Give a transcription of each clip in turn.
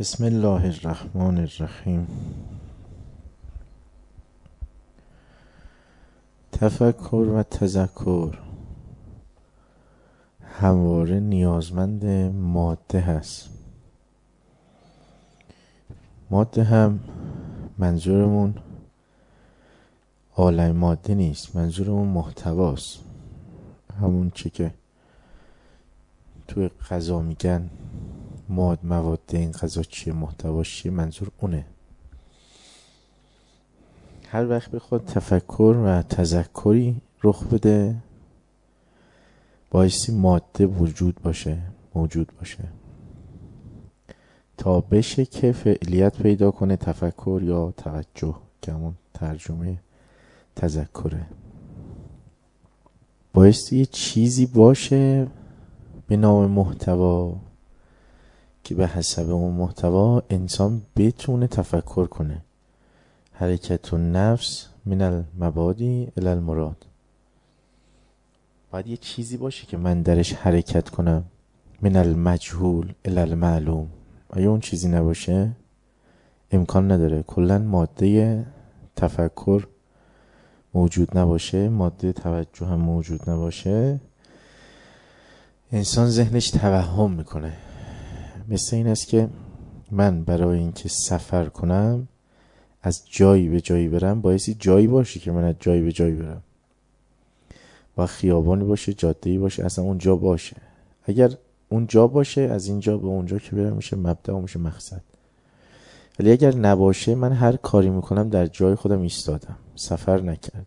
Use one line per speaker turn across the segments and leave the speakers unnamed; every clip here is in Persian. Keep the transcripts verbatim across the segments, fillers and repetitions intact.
بسم الله الرحمن الرحیم. تفکر و تذکر همواره نیازمند ماده هست. ماده هم منظورمون عالم ماده نیست، منظورمون محتواست. همون چی که توی غذا میگن ماد مواد این غذا چیه، محتواش چیه، منظور اونه. هر وقت بخواد تفکر و تذکری رخ بده بایستی ماده وجود باشه، موجود باشه تا بشه که فعلیت پیدا کنه تفکر یا توجه، که همون ترجمه تذکره. بایستی یه چیزی باشه به نام محتوا که به حسب اون محتوا انسان بتونه تفکر کنه. حرکت النفس من المبادی الی المراد. باید یه چیزی باشه که من درش حرکت کنم. من المجهول الی المعلوم. اگه اون چیزی نباشه امکان نداره. کلن ماده تفکر موجود نباشه، ماده توجه هم موجود نباشه، انسان ذهنش توهم میکنه. مثل این است که من برای اینکه سفر کنم، از جایی به جایی برم، بایستی جایی باشه که من از جایی به جایی برم. با خیابانی باشه، جاده‌ای باشه، اصلا اون جا باشه. اگر اون جا باشه، از اینجا به اونجا که برم میشه مبدأ و میشه مقصد. ولی اگر نباشه، من هر کاری میکنم در جای خودم ایستادم، سفر نکردم.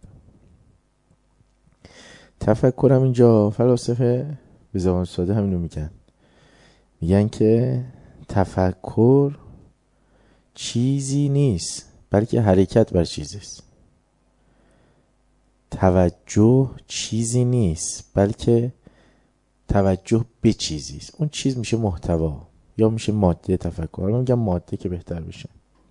تفکرم اینجا فلاسفه به زبان ساده همینو میگن. میگن که تفکر چیزی نیست بلکه حرکت بر چیزیست. توجه چیزی نیست بلکه توجه به چیزیست. اون چیز میشه محتوا یا میشه ماده تفکر. من میگم ماده که بهتر بشه.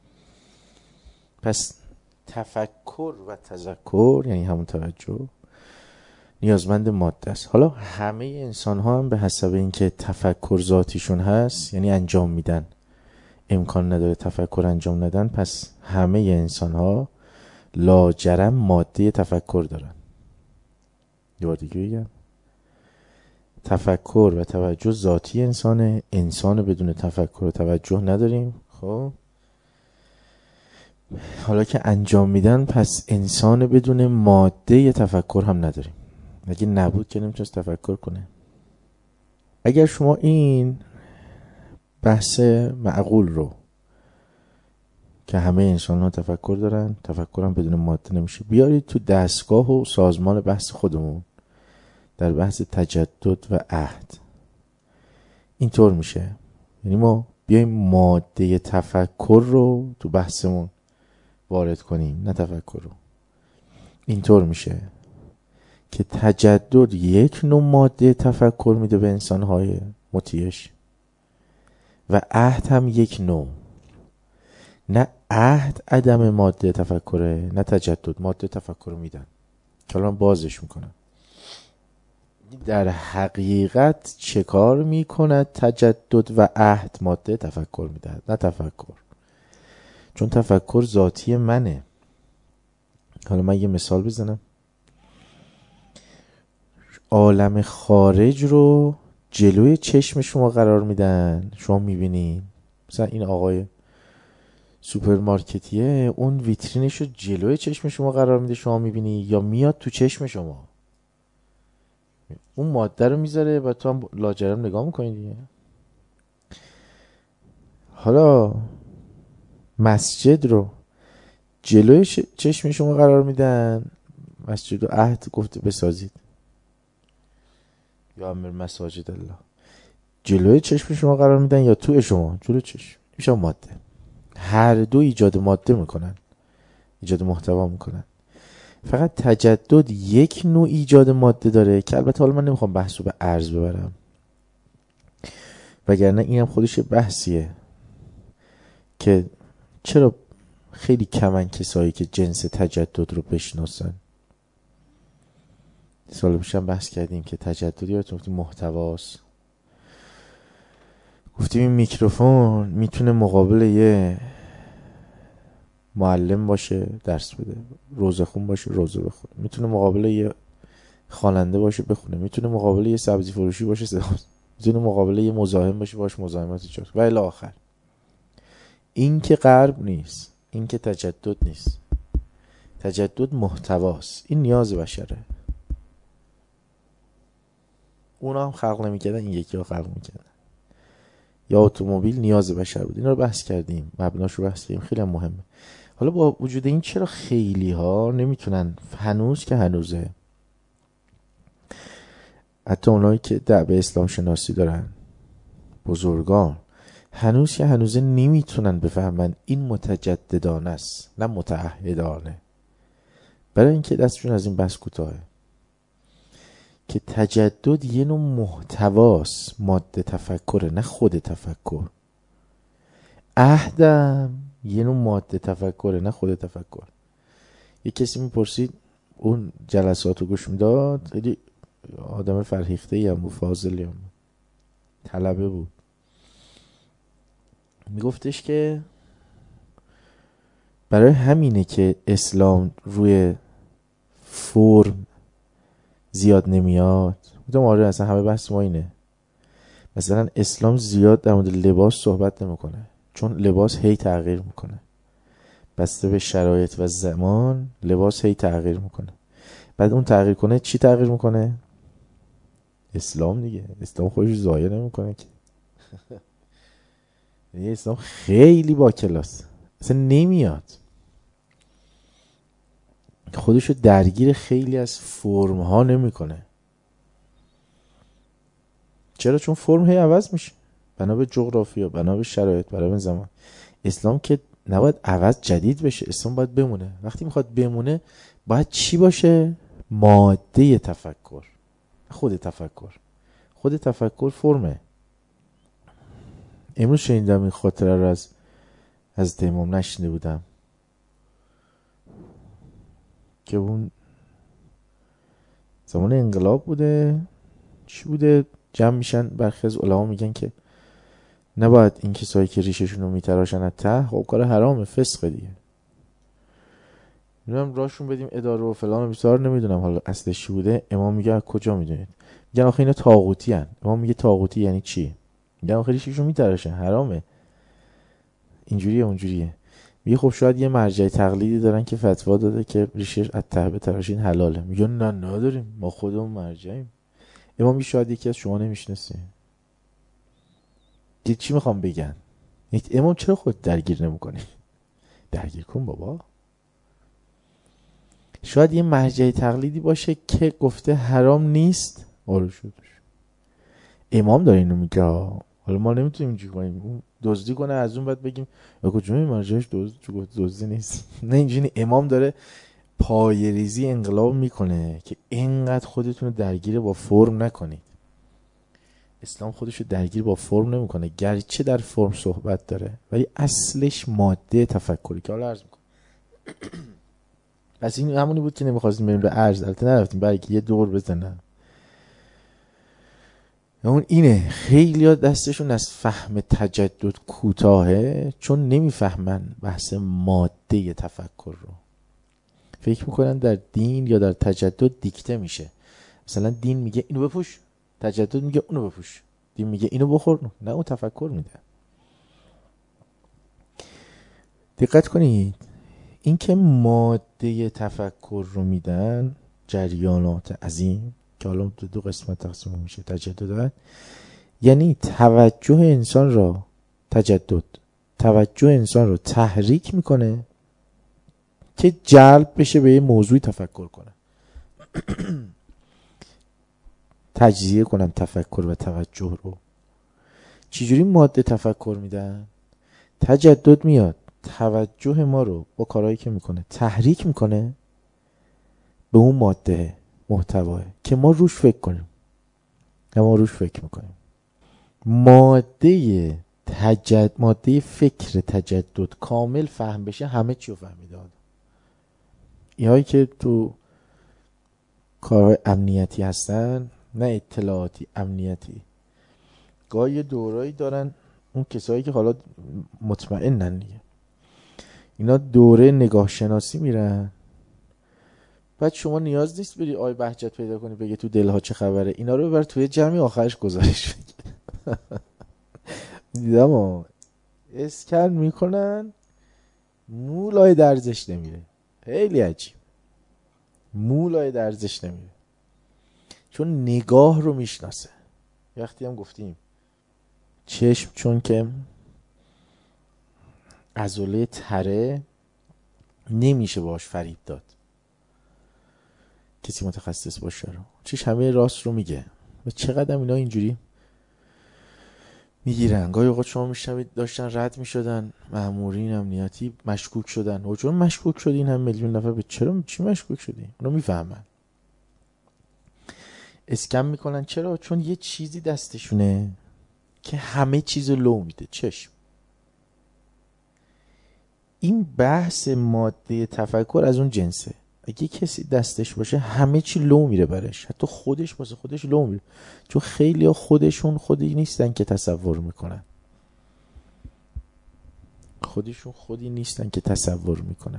پس تفکر و تذکر یعنی همون توجه نیازمند ماده است. حالا همه انسان ها هم به حسب اینکه تفکر ذاتیشون هست، یعنی انجام میدن، امکان نداره تفکر انجام ندن، پس همه انسان ها لاجرم ماده تفکر دارن. یه بار دیگه بگم، تفکر و توجه ذاتی انسانه. انسان بدون تفکر و توجه نداریم. خب حالا که انجام میدن، پس انسان بدون ماده تفکر هم نداریم. اگه نبود که نمیتونست تفکر کنه. اگر شما این بحث معقول رو که همه انسان ها تفکر دارن، تفکر هم بدون ماده نمیشه، بیارید تو دستگاه و سازمان بحث خودمون در بحث تجدد و عهد، اینطور میشه. یعنی ما بیایم ماده تفکر رو تو بحثمون وارد کنیم، نه تفکر رو. اینطور میشه که تجدد یک نوع ماده تفکر میده به انسانهای مطیعش و عهد هم یک نوع. نه عهد عدم ماده تفکره، نه تجدد ماده تفکر میدن. که الان بازش میکنم. در حقیقت چه کار میکند تجدد و عهد؟ ماده تفکر میدهد، نه تفکر. چون تفکر ذاتی منه. حالا من یه مثال بزنم. عالم خارج رو جلوی چشم شما قرار میدن، شما میبینین. مثلا این آقای سوپرمارکتیه، اون ویترینش رو جلوی چشم شما قرار میده، شما میبینی، یا میاد تو چشم شما، اون ماده رو میذاره و تو هم لاجرم نگاه میکنی دیگه. حالا مسجد رو جلوی چشم شما قرار میدن، مسجد رو عهد گفته بسازید، یا امر مساجد الله، جلوی چشم شما قرار میدن یا تو شما جلوی چشم، میشه ماده. هر دو ایجاد ماده میکنن، ایجاد محتوا میکنن. فقط تجدد یک نوع ایجاد ماده داره که البته حالا من نمیخوام بحث رو به عرض ببرم، وگرنه اینم خودش بحثیه که چرا خیلی کمن کسایی که جنس تجدد رو بشناسن. سال پیشم بحث کردیم که تجدد یادتون محتواست. گفتیم این میکروفون میتونه مقابل یه معلم باشه درس بده، روزه خون باشه روزه بخونه، میتونه مقابل یه خواننده باشه بخونه، میتونه مقابل یه سبزی فروشی باشه سبز، میتونه مقابل یه مزاحم باشه باش مزاحمت ایجاد و الی آخر. این که غرب نیست، این که تجدد نیست. تجدد محتواست، این نیاز بشره. اونا هم خلق نمی‌کردن، این یکی ها خلق می‌کردن. یا اتومبیل نیاز بشر بود، اینا رو بحث کردیم، مبناش رو بحث کردیم، خیلی هم مهمه. حالا با وجود این چرا خیلی ها نمیتونن هنوز که هنوزه، حتی اونایی که دعوه اسلام شناسی دارن، بزرگان، هنوز که هنوزه نمیتونن بفهمن این متجددانه است نه متعهدانه. برای اینکه دستشون از این بحث کوتاهه که تجدد یه نوع محتواست، ماده تفکره نه خود تفکر. عهدم یه نوع ماده تفکره نه خود تفکر. یه کسی میپرسید، اون جلساتو گوش میداد، خیلی آدم فرهیخته هم بود، فاضلی هم بود، طلبه بود، میگفتش که برای همینه که اسلام روی فرم زیاد نمیاد. گفتم آره، اصلا همه بحث ما اینه. مثلا اسلام زیاد در مورد لباس صحبت نمیکنه، چون لباس هی تغییر میکنه، بسته به شرایط و زمان لباس هی تغییر میکنه. بعد اون تغییر کنه چی تغییر میکنه؟ اسلام دیگه. اسلام خودش ضایع نمیکنه که. یه اسلام خیلی با کلاس، اصلا نمیاد خودشو درگیر خیلی از فرم ها نمیکنه. چرا؟ چون فرم هی عوض میشه، بنا به جغرافیا، بنا به شرایط، بنا به زمان. اسلام که نباید عوض جدید بشه، اسلام باید بمونه. وقتی میخواد بمونه باید چی باشه؟ ماده تفکر، خود تفکر. خود تفکر فرمه. امروز شنیدم این خاطره رو از از امام، نشنیده بودم، که اون زمان انقلاب بوده چی بوده، جمع میشن برخی از علما میگن که نباید این کسایی که ریششون رو میتراشن از ته، خب کار حرامه، فسقه دیگه، میدونم راشون بدیم اداره و فلان و بیسار، نمیدونم حالا اصلش چی بوده. امام میگه کجا میدونید؟ میگن آخه اینا طاغوتی ان. امام میگه طاغوتی یعنی چی؟ میگن آخه ریششون میتراشن، حرامه، اینجوریه اونجوریه. میگه خب شاید یه مرجع تقلیدی دارن که فتوا داده که ریشش از ته بتراشین حلاله. میگن نه نداریم، ما خودمون مرجعیم. امام میگه شاید یکی از شما نمیشناسه. دیگه چی میخوام بگن؟ امام چرا خود درگیر نمیکنی؟ درگیر کن بابا. شاید یه مرجع تقلیدی باشه که گفته حرام نیست، آره شدش. امام داره اینو میگه. حالا ما نمیتونیم اینجوری کنیم، اون دزدی کنه از اون بعد بگیم کجا این مرجعش دزد دزدی نیست. نه، اینجوری امام داره پایه‌ریزی انقلاب میکنه که اینقدر خودتون رو درگیر با فرم نکنید. اسلام خودش رو درگیر با فرم نمیکنه، گرچه در فرم صحبت داره ولی اصلش ماده تفکری که حالا عرض میکنم. پس این همونی بود که نمیخواستیم بریم به عرض، البته نرفتیم برای که یه دور بزنم. اون اینه، خیلی ها دستشون از فهم تجدد کوتاهه، چون نمیفهمن بحث ماده تفکر رو. فکر میکنن در دین یا در تجدد دیکته میشه. مثلا دین میگه اینو بپوش، تجدد میگه اونو بپوش. دین میگه اینو بخور، نه اون تفکر میده. دقت کنید، این که ماده تفکر رو میدن، جریانات عظیم که حالا دو, دو قسمت تقسیم میشه تجدد، یعنی توجه انسان را تجدد توجه انسان رو تحریک میکنه که جلب بشه به یه موضوعی تفکر کنه. تجزیه کنم تفکر و توجه رو. چجوری ماده تفکر میدن؟ تجدد میاد توجه ما رو با کارهایی که میکنه تحریک میکنه به اون ماده محتواه که ما روش فکر کنیم، ما روش فکر میکنیم. ماده تجدد ماده فکر تجدد کامل فهم بشه، همه چی رو فهمیده آدم. اینهایی که تو کارهای امنیتی هستن، نه اطلاعاتی، امنیتی، گاهی دورایی دارن اون کسایی که حالا مطمئنن دیگه، اینا دوره نگاه شناسی میرن. بعد شما نیاز نیست بری آی بهجت پیدا کنی بگه تو دلها چه خبره، اینا رو ببر توی جمعی آخرش گزارش بگی. دیدم ها اسکن میکنن مولای درزش نمیره. خیلی عجیب، مولای درزش نمیره، چون نگاه رو میشناسه. وقتی هم گفتیم چشم چون که عضله تره نمیشه باش فریب داد، کسی متخصص باشه رو چیش همه راست رو میگه. و چقدر اینا اینجوری میگیرن. گاهی اوقات شما میشنوید داشتن رد میشدن مامورین امنیتی مشکوک شدن، و چون مشکوک شدین هم میلیون نفر به چرا چی مشکوک شدین اونو میفهمن، اسکم میکنن. چرا؟ چون یه چیزی دستشونه که همه چیزو لو میده. چشم. این بحث ماده تفکر از اون جنسه. اگه کسی دستش باشه همه چی لو میره برش، حتی خودش واسه خودش لو میره، چون خیلی ها خودشون خودی نیستن که تصور میکنن، خودشون خودی نیستن که تصور میکنن.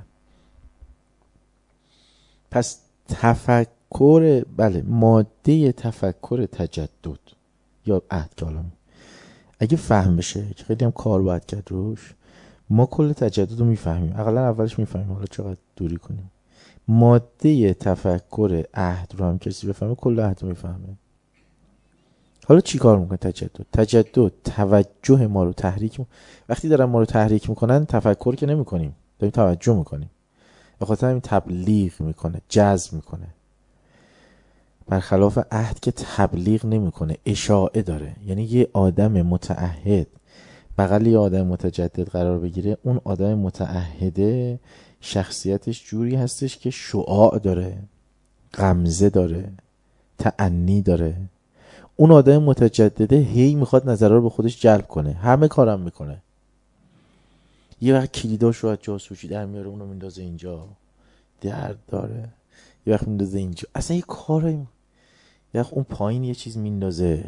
پس تفکر، بله، ماده تفکر تجدد یا عهد که حالا اگه فهم بشه که خیلی هم کار باید کرد روش، ما کل تجدد رو میفهمیم، اقلا اولش میفهمیم، حالا چقدر دوری کنیم. ماده تفکر عهد رو هم کسی بفهمه کل عهد رو میفهمه. حالا چی کار میکنه تجدد؟ تجدد توجه ما رو تحریک م... وقتی دارن ما رو تحریک میکنن تفکر که نمیکنیم، داریم توجه میکنیم. به خاطر همین تبلیغ میکنه، جذب میکنه. برخلاف عهد که تبلیغ نمیکنه، اشاعه داره. یعنی یه آدم متعهد بغل یه آدم متجدد قرار بگیره، اون آدم متعهده شخصیتش جوری هستش که شعاع داره، غمزه داره، تأنی داره. اون آدم متجدده هی میخواد نظرها رو به خودش جلب کنه، همه کارم میکنه. یه وقت کلیداش رو از جاسوسی در میاره، اونو میندازه اینجا، درد داره. یه وقت میندازه اینجا، اصلا یه کارایی، یه وقت اون پایین یه چیز میندازه،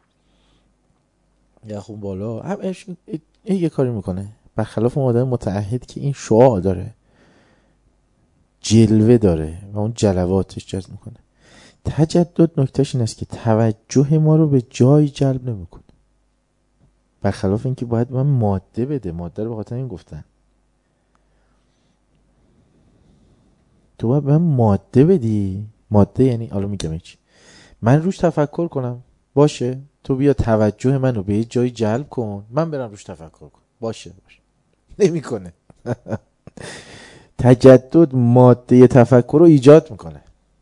یه وقت اون بالا هم اش... یه کاری میکنه. برخلاف اون آدم متعهد که این شعاع داره، جلوه داره و اون جلواتش جذب میکنه. تجدد نکتهش این است که توجه ما رو به جای جلب نمیکنه. برخلاف اینکه باید من ماده بده، ماده رو به خاطر این گفتن تو باید من ماده بدی. ماده یعنی حالا میگم چی، من روش تفکر کنم، باشه، تو بیا توجه منو به یه جای جلب کن، من برم روش تفکر کنم، باشه باشه. نمیکنه. تجدد ماده تفکر رو ایجاد میکنه.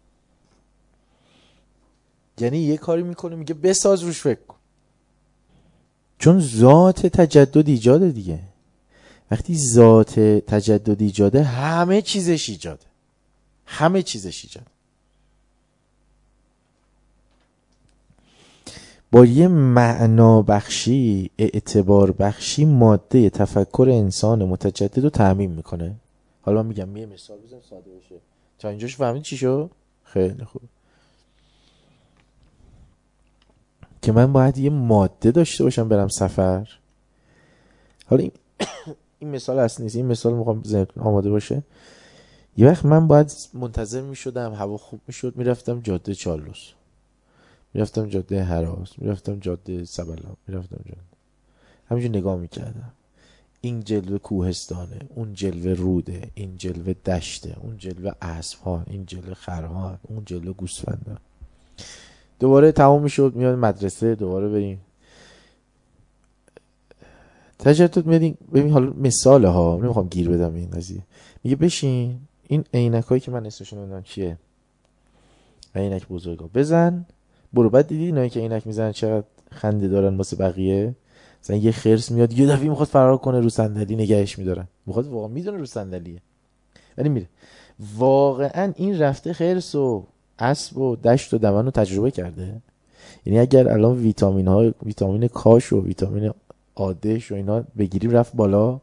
یعنی یه کاری میکنه میگه بساز روش فکر کن، چون ذات تجدد ایجاده دیگه. وقتی ذات تجدد ایجاده همه چیزش ایجاده، همه چیزش ایجاده. با یه معنا بخشی، اعتبار بخشی، ماده تفکر انسان متجدد رو تعمیم میکنه. حالا من میگم یه مثال بزنم ساده بشه تا اینجاش فهمید چی شو؟ خیلی خوب. که من باید یه ماده داشته باشم برم سفر. حالا این, این مثال اصلی نیست، این مثال میخوام ذهنتون آماده باشه. یه وقت من باید منتظر میشدم، هوا خوب میشد، میرفتم جاده چالوس، میرفتم جاده هراس، میرفتم جاده سبلا، میرفتم جاده، همینجور نگاه میکردم. این جلوه کوهستانه، اون جلوه روده، این جلوه دشته، اون جلوه اسب‌ها، این جلوه خرها، اون جلوه گوسفندا. دوباره تمام میشد، میاد مدرسه، دوباره بریم تجدد. میادین ببین، حالا مثاله ها، نمیخوام گیر بدم این قضیه. میگه بشین این عینکایی که من اسمشون نمیدونم چیه، عینک بزرگا بزن برو. بعد دیدی اینایی که عینک میزنن چقدر خنده دارن واسه بقیه؟ مثلا یه خرس میاد یه دفعه میخواد فرار کنه، رو صندلی نگهش میدارن، میخواد، واقعا میدونه رو صندلیه ولی میره. واقعا این رفته خرس و اسب و دشت و دمن رو تجربه کرده. یعنی اگر الان ویتامین ها، ویتامین کاش و ویتامین آدش و اینا بگیریم رفت بالا.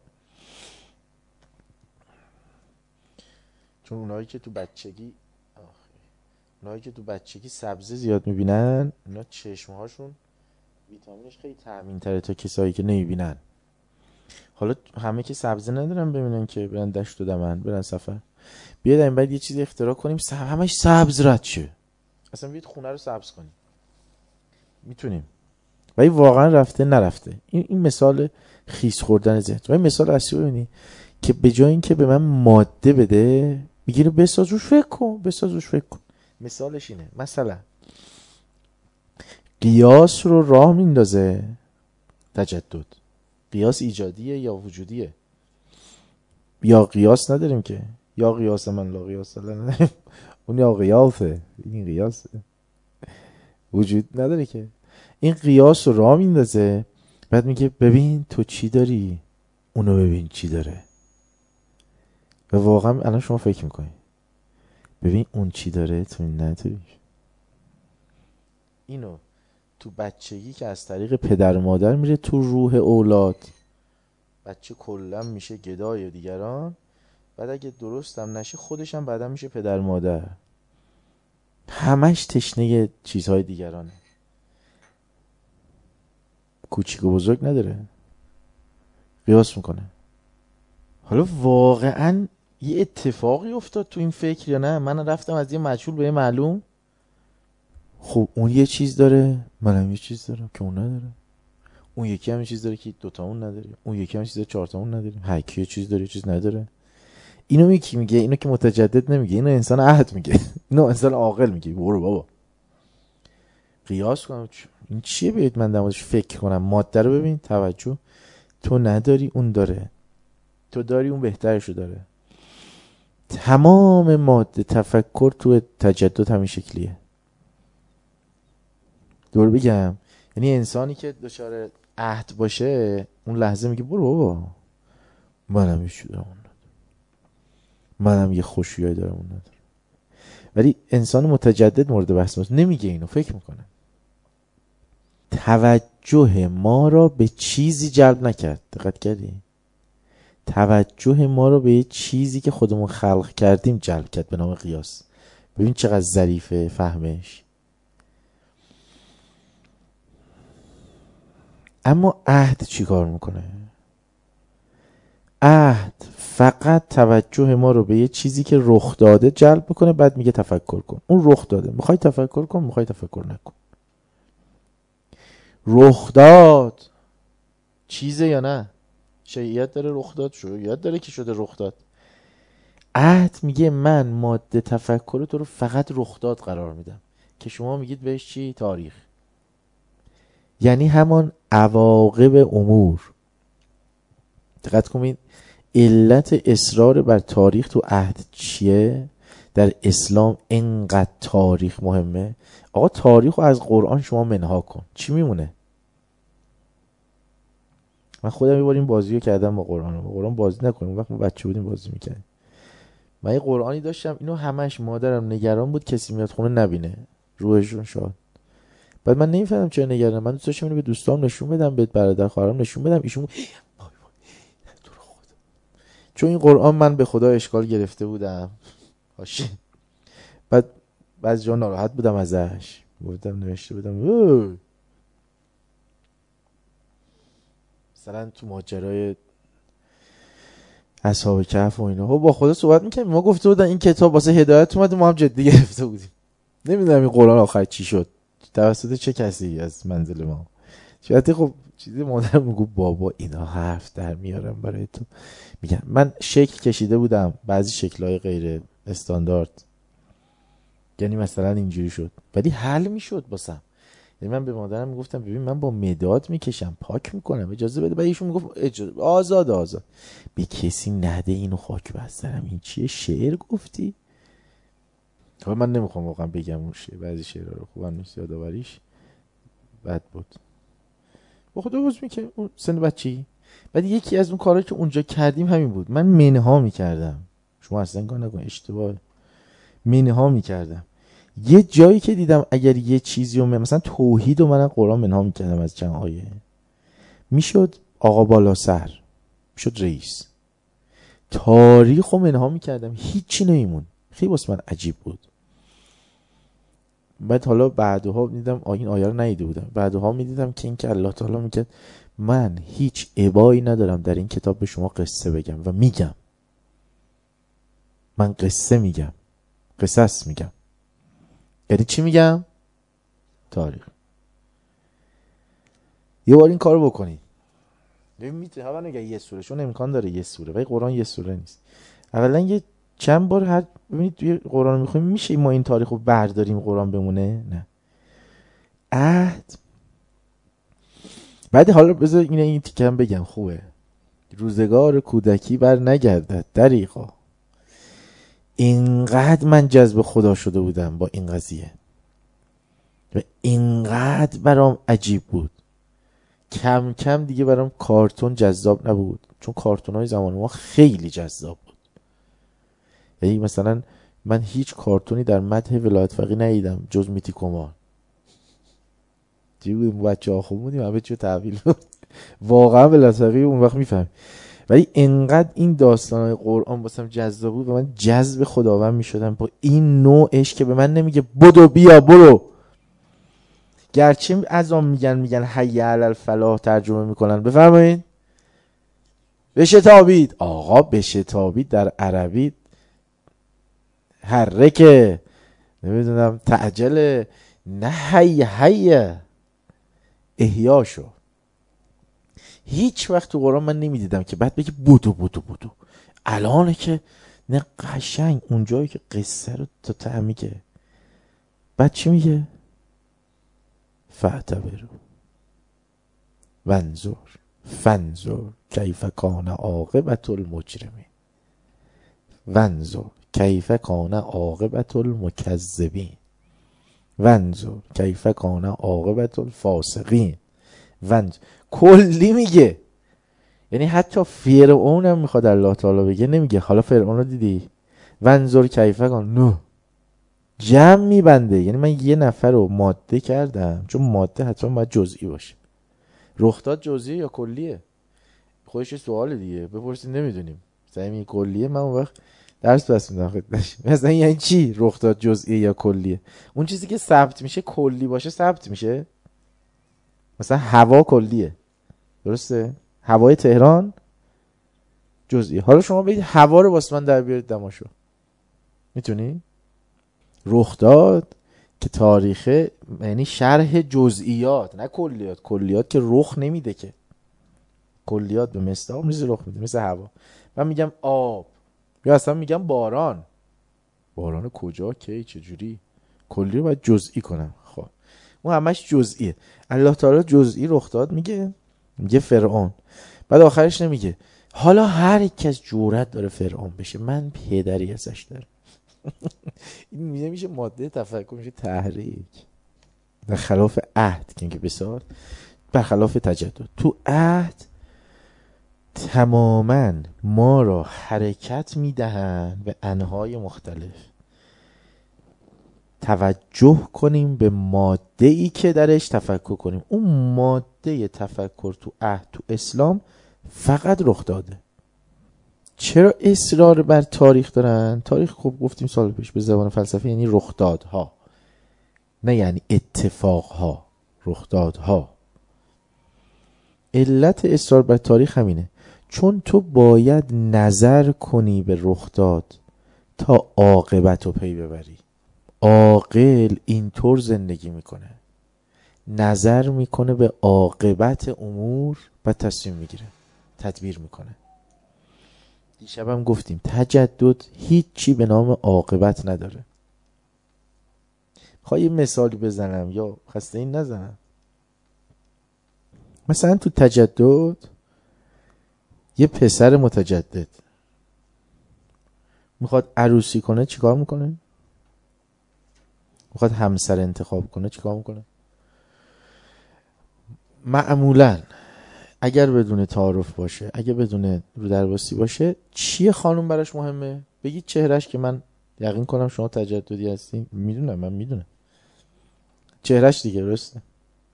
چون اونایی که تو بچگی اونایی که تو بچگی سبزی زیاد میبینن، اونا چشمهاشون ویتامینش خیلی تامین تره تا کسایی که نمیبینن. حالا همه که سبزی ندارن ببینن که برن دشت و دمن برن سفر، بیاد این بعد یه چیزی اختراع کنیم سب... همش سبز رد شه، اصلا بیاد خونه رو سبز کنیم، میتونیم. ولی واقعا رفته نرفته. این این مثال خیس خوردن ذهن. ولی مثال اصلی ببینی که به جای اینکه به من ماده بده میگیره بساز روش فکر کن، بساز روش فکر کن. مثالش اینه، مثلا قیاس رو راه میندازه تجدد. قیاس ایجادیه یا وجودیه؟ یا قیاس نداریم که، یا قیاس من لا قیاس نداریم اون یا قیاسه، این قیاسه، وجود نداره که. این قیاس رو راه میندازه، بعد میگه ببین تو چی داری، اونو ببین چی داره. و واقعا الان شما فکر میکنی ببین اون چی داره تو این نداری. اینو تو بچگی که از طریق پدر و مادر میره تو روح اولاد، بچه کلا میشه گدای دیگران، بعد اگه درستم نشه خودش هم بعدا میشه پدر مادر، همش تشنه چیزهای دیگرانه، کوچیک و بزرگ نداره، قیاس میکنه. حالا واقعا یه اتفاقی افتاد تو این فکر یا نه؟ من رفتم از یه مجهول به یه معلوم، خب اون یه چیز داره منم یه چیز دارم که اون نداره، اون یکی هم یه چیز داره که دوتا اون نداره، اون یکی هم یه چیز داره چهار تا اون نداره، هر کی یه چیز داره یه چیز نداره. اینو میگه میگه اینو که متجدد نمیگه، اینو انسان عهد میگه اینو انسان عاقل میگه. برو بابا قیاس کنم این چیه، بیاید من در موردش فکر کنم. ماده رو ببین، توجه، تو نداری اون داره، تو داری اون بهترشو داره. تمام ماده تفکر تو تجدد همین شکلیه. دور بگم، یعنی انسانی که دچار عهد باشه اون لحظه میگه برو بابا منم یه چیزی دارم اون ندارم، منم یه خوشیایی دارم اون ندارم. ولی انسان متجدد مورد بحث ماست، نمیگه اینو، فکر میکنه. توجه ما را به چیزی جلب نکرد، دقت کردی؟ توجه ما را به یه چیزی که خودمون خلق کردیم جلب کرد به نام قیاس. ببین چقدر ظریفه فهمش. اما عهد چی کار میکنه؟ عهد فقط توجه ما رو به یه چیزی که رخ داده جلب میکنه، بعد میگه تفکر کن. اون رخ داده، میخوای تفکر کن، میخوای تفکر نکن. رخ داد چیزه یا نه؟ شیعیت داره رخ داد، شیعیت داره که شده رخ داد. عهد میگه من ماده تفکر تو رو فقط رخ داد قرار میدم که شما میگید بهش چی؟ تاریخ. یعنی همان عواقب امور. دقت کنید علت اصرار بر تاریخ تو عهد چیه؟ در اسلام اینقدر تاریخ مهمه. آقا تاریخ رو از قرآن شما منها کن، چی میمونه؟ من خودم یه بار این بازی رو کردم با قرآن. با قرآن بازی نکنیم، اون وقت ما بچه بودیم بازی میکردیم. من یه قرآنی داشتم، اینو همش مادرم نگران بود کسی میاد خونه نبینه، روحشون شاد. بعد من نمیفهمم چرا نگرانم، من دوست داشتم اینو به دوستام نشون بدم، به برادر خواهرام نشون بدم، ایشون وای وای تو رو خدا. چون این قرآن من به خدا اشکال گرفته بودم هاشی. بعد بعضی جا ناراحت بودم ازش، گفتم نوشته بودم اوه. مثلا تو ماجرای اصحاب کهف و اینا با خدا صحبت میکنیم، ما گفته بودن این کتاب واسه هدایت اومده، ما هم جدی گرفته بودیم. نمیدونم این قرآن آخر چی شد، توسط چه کسی از منزل ما. شاید خب چیزی مادرم میگو بابا اینا حرف در میارم برای تو. میگم من شکل کشیده بودم بعضی شکل‌های غیر استاندارد، یعنی مثلا اینجوری شد ولی حل میشد واسم. یعنی من به مادرم میگفتم ببین من با مداد میکشم پاک میکنم اجازه بده، بعد ایشون میگفت اجازه آزاد آزاد به کسی نده اینو خاک بسترم. این چیه شعر گفتی؟ حالا من نمیخوام واقعا بگم اون شعر، بعضی شعرها رو خوبم نیست یادآوریش بد بود. با خدا بوز میکنم اون سن بچگی. بعد یکی از اون کارهایی که اونجا کردیم همین بود، من منها میکردم. شما اصلا کار نکن اشتباه. منها میکردم یه جایی که دیدم اگر یه چیزی رو مثلا توحید رو من قرآن منها میکردم از چند آیه، میشد آقا بالا سر، میشد رئیس. تاریخ رو منها میکردم هیچی نمیمون. خیلی واسه من عجیب بود. بعد حالا بعدها میدیدم این آیه رو ندیده بودم، بعدها میدیدم که این که الله تعالی میگه من هیچ ابایی ندارم در این کتاب به شما قصه بگم و میگم، من قصه میگم، قصص میگم. یعنی چی میگم؟ تاریخ. یه بار این کارو بکنید ببین میتونه اول نگه یه سوره، چون امکان داره یه سوره، ولی قرآن یه سوره نیست. اولا یه چند بار هر ببینید توی قرآن میخونیم میشه ما این تاریخ رو برداریم قرآن بمونه؟ نه. عهد. بعد حالا بذار اینه این تیکم بگم خوبه. روزگار کودکی بر نگردد دریغا. اینقدر من جذب خدا شده بودم با این قضیه و اینقدر برام عجیب بود، کم کم دیگه برام کارتون جذاب نبود، چون کارتون های زمان ما خیلی جذاب بود. یعنی مثلا من هیچ کارتونی در مدح ولایت فقیه ندیدم جز میتی کمان. دیگه بودیم بچه ها خوب بودیم همه چیو تحویل بود واقعا ولایت فقیه اون وقت میفهم. ولی انقدر این داستانهای قرآن واسم جذاب بود و من جذب خداوند میشدم با این نوعش که به من نمیگه بدو بیا برو، گرچه از آن میگن میگن حی علی الفلاح ترجمه میکنن. بفرمایید. بشتابید. آقا بشتابید در عربی حرکه، نمیدونم تعجل، نه حی حی احیا شو. هیچ وقت تو قرآن من نمیدیدم که بعد بگی بودو بودو بودو. الانه که نه قشنگ اونجایی که قصه رو تو ته میگه بعد چی میگه؟ فاعتبروا وانظر فانظر کیف کان عاقبة المجرمین وانظر کیف کان عاقبة المکذبین وانظر کیف کان عاقبة الفاسقین. وانظر کلی میگه، یعنی حتی فرعون هم میخواد الله تعالی بگه نمیگه حالا فرعون رو دیدی وانظر کیف کان، نه جمع میبنده. یعنی من یه نفر رو ماده کردم، چون ماده حتما باید جزئی باشه. رخداد جزئی یا کلیه؟ خودش سوال دیگه بپرسید نمیدونیم. زمین کلیه من اون وقت درس بس میدم خدمتش. مثلا یعنی چی رخداد جزئی یا کلیه؟ اون چیزی که ثبت میشه کلی باشه ثبت میشه. مثلا هوا کلیه، درسته؟ هوای تهران جزئی. حالا شما بگید هوا رو واسه من در بیارید دماشو، میتونی؟ رخداد که تاریخه یعنی شرح جزئیات نه کلیات. کلیات که رخ نمیده که، کلیات به مثل آب نیست رخ میده، مثل هوا. من میگم آب یا اصلا میگم باران. باران کجا کی چجوری؟ کلی رو باید جزئی کنم. خب اون همش جزئیه. الله تعالی جزئی رخداد میگه، میگه فرعون. بعد آخرش نمیگه حالا هر کس جرأت داره فرعون بشه من پدری ازش دارم. این میشه میشه ماده تفکر، میشه تحریک در خلاف عهد که میگه بسار برخلاف تجدد. تو عهد تماما ما را حرکت میدهن به انهای مختلف. توجه کنیم به ماده ای که درش تفکر کنیم. اون ماده تفکر تو عهد تو اسلام فقط رخ داده. چرا اصرار بر تاریخ دارن؟ تاریخ خب گفتیم سال پیش به زبان فلسفه یعنی رخدادها، نه یعنی اتفاقها، رخدادها. علت اصرار بر تاریخ همینه، چون تو باید نظر کنی به رخداد تا عاقبت رو پی ببری. عاقل اینطور زندگی میکنه، نظر میکنه به عاقبت امور و تصمیم میگیره، تدبیر میکنه. دیشب هم گفتیم تجدد هیچی به نام عاقبت نداره. خواهی مثالی بزنم یا خسته این نزنم؟ مثلا تو تجدد یه پسر متجدد میخواد عروسی کنه چیکار میکنه؟ میخواد همسر انتخاب کنه چیکار میکنه؟ معمولا اگر بدون تعارف باشه، اگر بدون رو درباستی باشه، چیه خانم براش مهمه؟ بگید چهرش، که من یقین کنم شما تجددی هستین. میدونم، من میدونم چهرش دیگه، درسته؟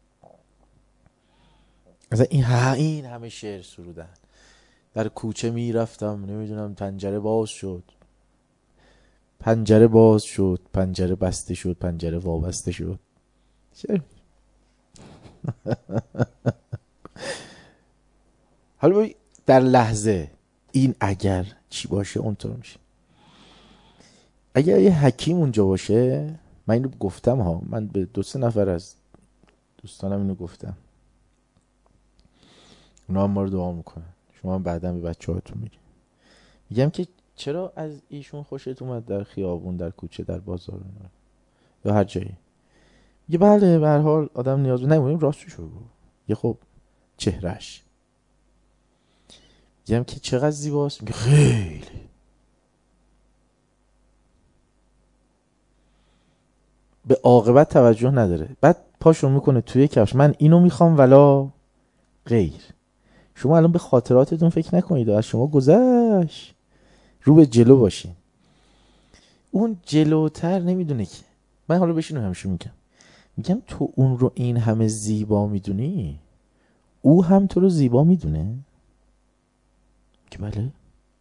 مثلا این ها این همه شعر سرودن، در کوچه میرفتم نمیدونم پنجره باز شد، پنجره باز شد، پنجره بسته شد، پنجره وابسته شد. چه حالا در لحظه این اگر چی باشه اونطور میشه. اگر یه حکیم اونجا باشه، من اینو گفتم ها، من به دو سه نفر از دوستانم اینو گفتم، اونا هم ما رو دعا میکنن، شما هم بعدا به بچه هاتون میگی. میگم که چرا از ایشون خوشت اومد در خیابون، در کوچه، در بازار یا هر جایی؟ میگه بله به هر حال آدم نیاز به نمونیم راستشو بگو. یه خب چهرهش. میگم که چقدر زیباست؟ میگه خیلی. به عاقبت توجه نداره. بعد پاشو میکنه توی کفش، من اینو میخوام ولا غیر. شما الان به خاطراتتون فکر نکنید، از شما گذشت، رو به جلو باشین. اون جلوتر نمیدونه که. من حالا بشینو همیشه میگم میگم تو اون رو این همه زیبا میدونی، او هم تو رو زیبا میدونه؟ که بله.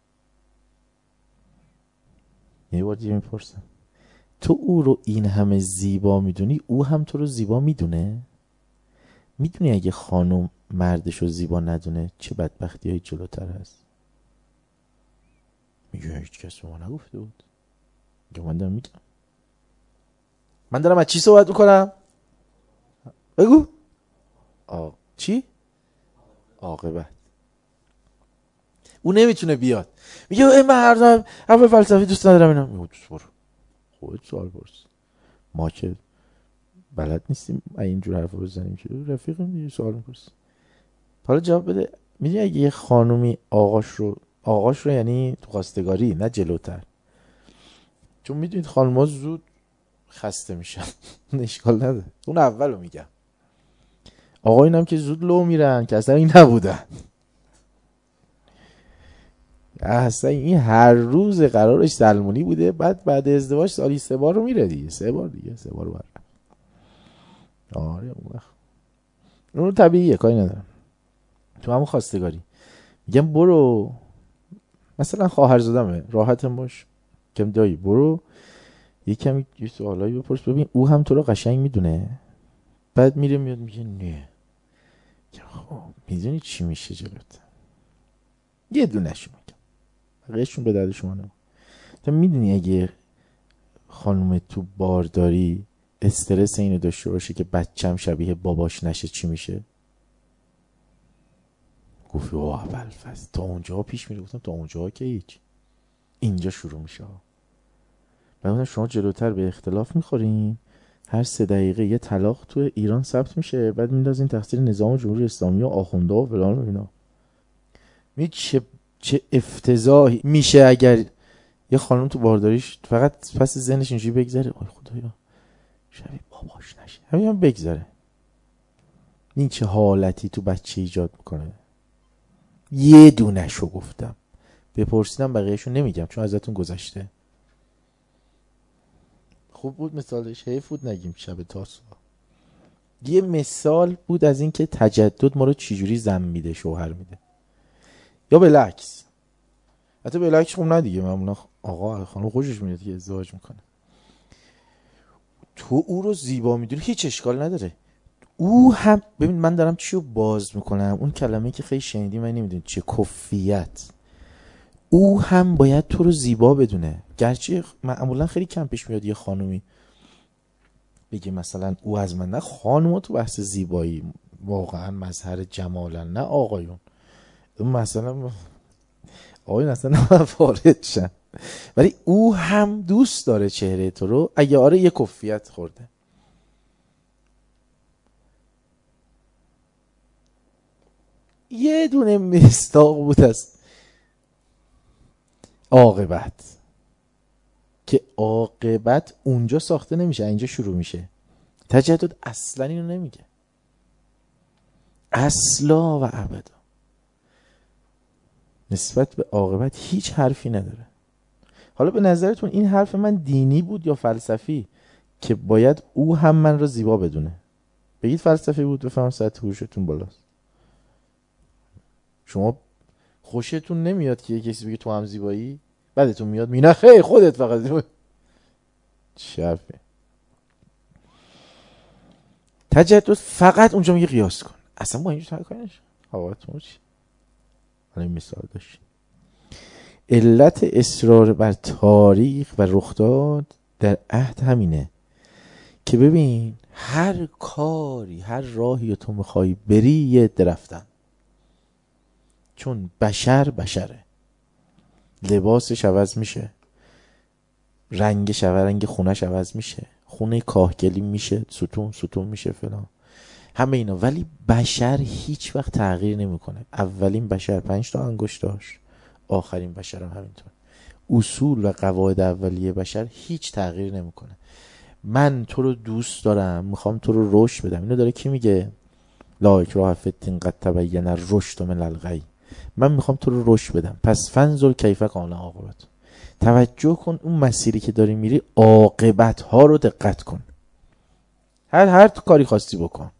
یه بار دیگه میپرسم، تو او رو این همه زیبا میدونی، او هم تو رو زیبا میدونه؟ میدونی اگه خانم مردش رو زیبا ندونه چه بدبختی های جلوتر هست؟ میگه هیچ کس به ما نگفته بود. میگه من دارم میگم. من دارم از چی صحبت میکنم؟ بگو. آه. چی؟ عاقبت. او نمیتونه بیاد میگه ای مردم اول فلسفی دوست ندارم اینا. میگه دوست برو خودت سوال پرس، ما که بلد نیستیم اینجور حرف رو بزنیم که رفیقیم دیگه سوال میپرس. حالا جواب بده. میدونی اگه یه خانومی آقاش رو آقاش رو یعنی تو خواستگاری، نه جلوتر، چون میدونید خانوما زود خسته میشن اشکال نداره، اون اولو میگم. آقایون هم که زود لو میرن که اصلا این نبودن. اصلا این هر روز قرارش سلمونی بوده، بعد بعد ازدواج سالی سه بار رو میره دیگه، سه بار دیگه سه بار بر. آره اون وقت اون طبیعیه، کاری ندارم. تو همون خواستگاری میگم برو مثلا خواهرزادمه راحتم باش، کم دایی برو یه کمی یه سوالایی بپرس ببین او هم تو رو قشنگ میدونه. بعد میره میاد میگه نه. خب میدونی چی میشه جلوت؟ یه دونه شو میگم، بقیه‌شون به درد شما نمیخوره. تو میدونی اگه خانوم تو بارداری استرس اینو داشته باشه که بچم شبیه باباش نشه چی میشه؟ گفت اوه اول فصل تا اونجا پیش میره. گفتم تا اونجا که هیچ، اینجا شروع میشه. بعد شما جلوتر به اختلاف میخورین، هر سه دقیقه یه طلاق تو ایران ثبت میشه، بعد میندازین تقصیر نظام جمهوری اسلامی و آخونده و فلان و اینا. می چه چه افتضاحی میشه اگر یه خانم تو بارداریش فقط پس ذهنش اینجوری بگذره آی خدایا شبیه باباش نشه، همین هم بگذره. این چه حالتی تو بچه ایجاد میکنه. یه دونه شو گفتم، بپرسیدم بقیه‌شو نمیگم چون ازتون گذشته. خوب بود مثالش، حیف بود نگیم شب تاسو. یه مثال بود از این که تجدد ما رو چجوری زن میده شوهر میده، یا بالعکس. حتی بالعکس خب نه دیگه، معمولا آقا خانم خوشش میاد که ازدواج میکنه. تو او رو زیبا میدونی هیچ اشکال نداره. او هم ببین من دارم چی رو باز میکنم، اون کلمه که خیلی شنیدی من نمیدونی چه کفیت. او هم باید تو رو زیبا بدونه. گرچه معمولا خیلی کم پیش میاد یه خانومی بگه مثلا او از من، نه خانوما تو بحث زیبایی واقعا مظهر جمالن، نه آقایون. مثلا آقایون اصلا وارد شن، ولی او هم دوست داره چهره تو رو. اگه آره یه کفیت خورده. یه دونه مستاق بود از عاقبت که عاقبت اونجا ساخته نمیشه، اینجا شروع میشه. تجدد اصلا اینو نمیگه، اصلا و ابدا نسبت به عاقبت هیچ حرفی نداره. حالا به نظرتون این حرف من دینی بود یا فلسفی که باید او هم من رو زیبا بدونه؟ بگید فلسفی بود بفهم سطح هوشتون بالاست. شما خوشتون نمیاد که یه کسی بگه تو هم زیبایی، بعدتون میاد میگه خیر خودت فقط زیبایی. شرفه. تجدد فقط اونجا میگه قیاس کن، اصلا ما اینجا کنش حواتون چی. حالا مثال داشت. علت اصرار بر تاریخ و رخداد در عهد همینه که ببین هر کاری هر راهی تو میخوای بری یه درفتن، چون بشر بشره، لباسش عوض میشه، رنگش عوض، رنگ خونش عوض میشه، خونه کاهگلی میشه، ستون ستون میشه فلان، همه اینا. ولی بشر هیچ وقت تغییر نمیکنه. اولین بشر پنج تا انگشت داشت، آخرین بشر هم همینطور. اصول و قواعد اولیه بشر هیچ تغییر نمیکنه. من تو رو دوست دارم، میخوام تو رو رشد بدم. اینو داره کی میگه؟ لا اکراه فی الدین قد تبین الرشد من الغی. من میخوام تو رو رشد بدم، پس فانظر کیف کان عاقبت. توجه کن اون مسیری که داری میری عاقبت ها رو دقت کن. هر هر کاری خواستی بکن.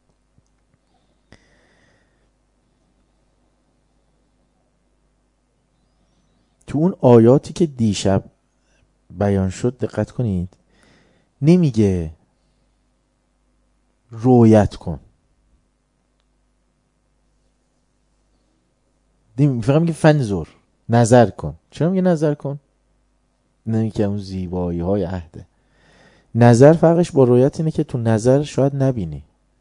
تو اون آیاتی که دیشب بیان شد دقت کنید، نمیگه رویت کن، فقط میگه فنظر، نظر کن. چرا میگه نظر کن؟ نه که اون زیبایی های عهده. نظر فرقش با رویت اینه که تو نظر شاید نبینی،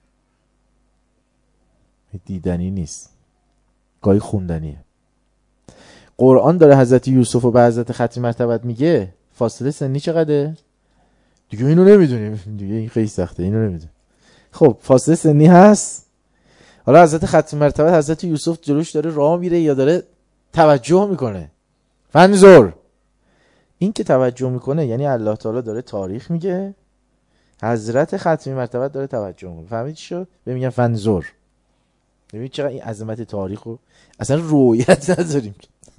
دیدنی نیست، گاهی خوندنیه. قرآن داره حضرت یوسف و به حضرت ختم مرتبت میگه فاصله سنی چقدره؟ دیگه اینو نمیدونیم، دیگه این خیلی سخته، اینو نمیدونیم. خب فاصله سنی هست. حالا حضرت ختم مرتبت حضرت یوسف جلوش داره راه میره یا داره توجه میکنه؟ فنظر. این که توجه میکنه یعنی الله تعالی داره تاریخ میگه، حضرت ختم مرتبت داره توجه میکنه. فهمید چی شد؟ بهم میگن فنظر. ببین چقدر این عظمت تاریخو اصلا رویت نداریم.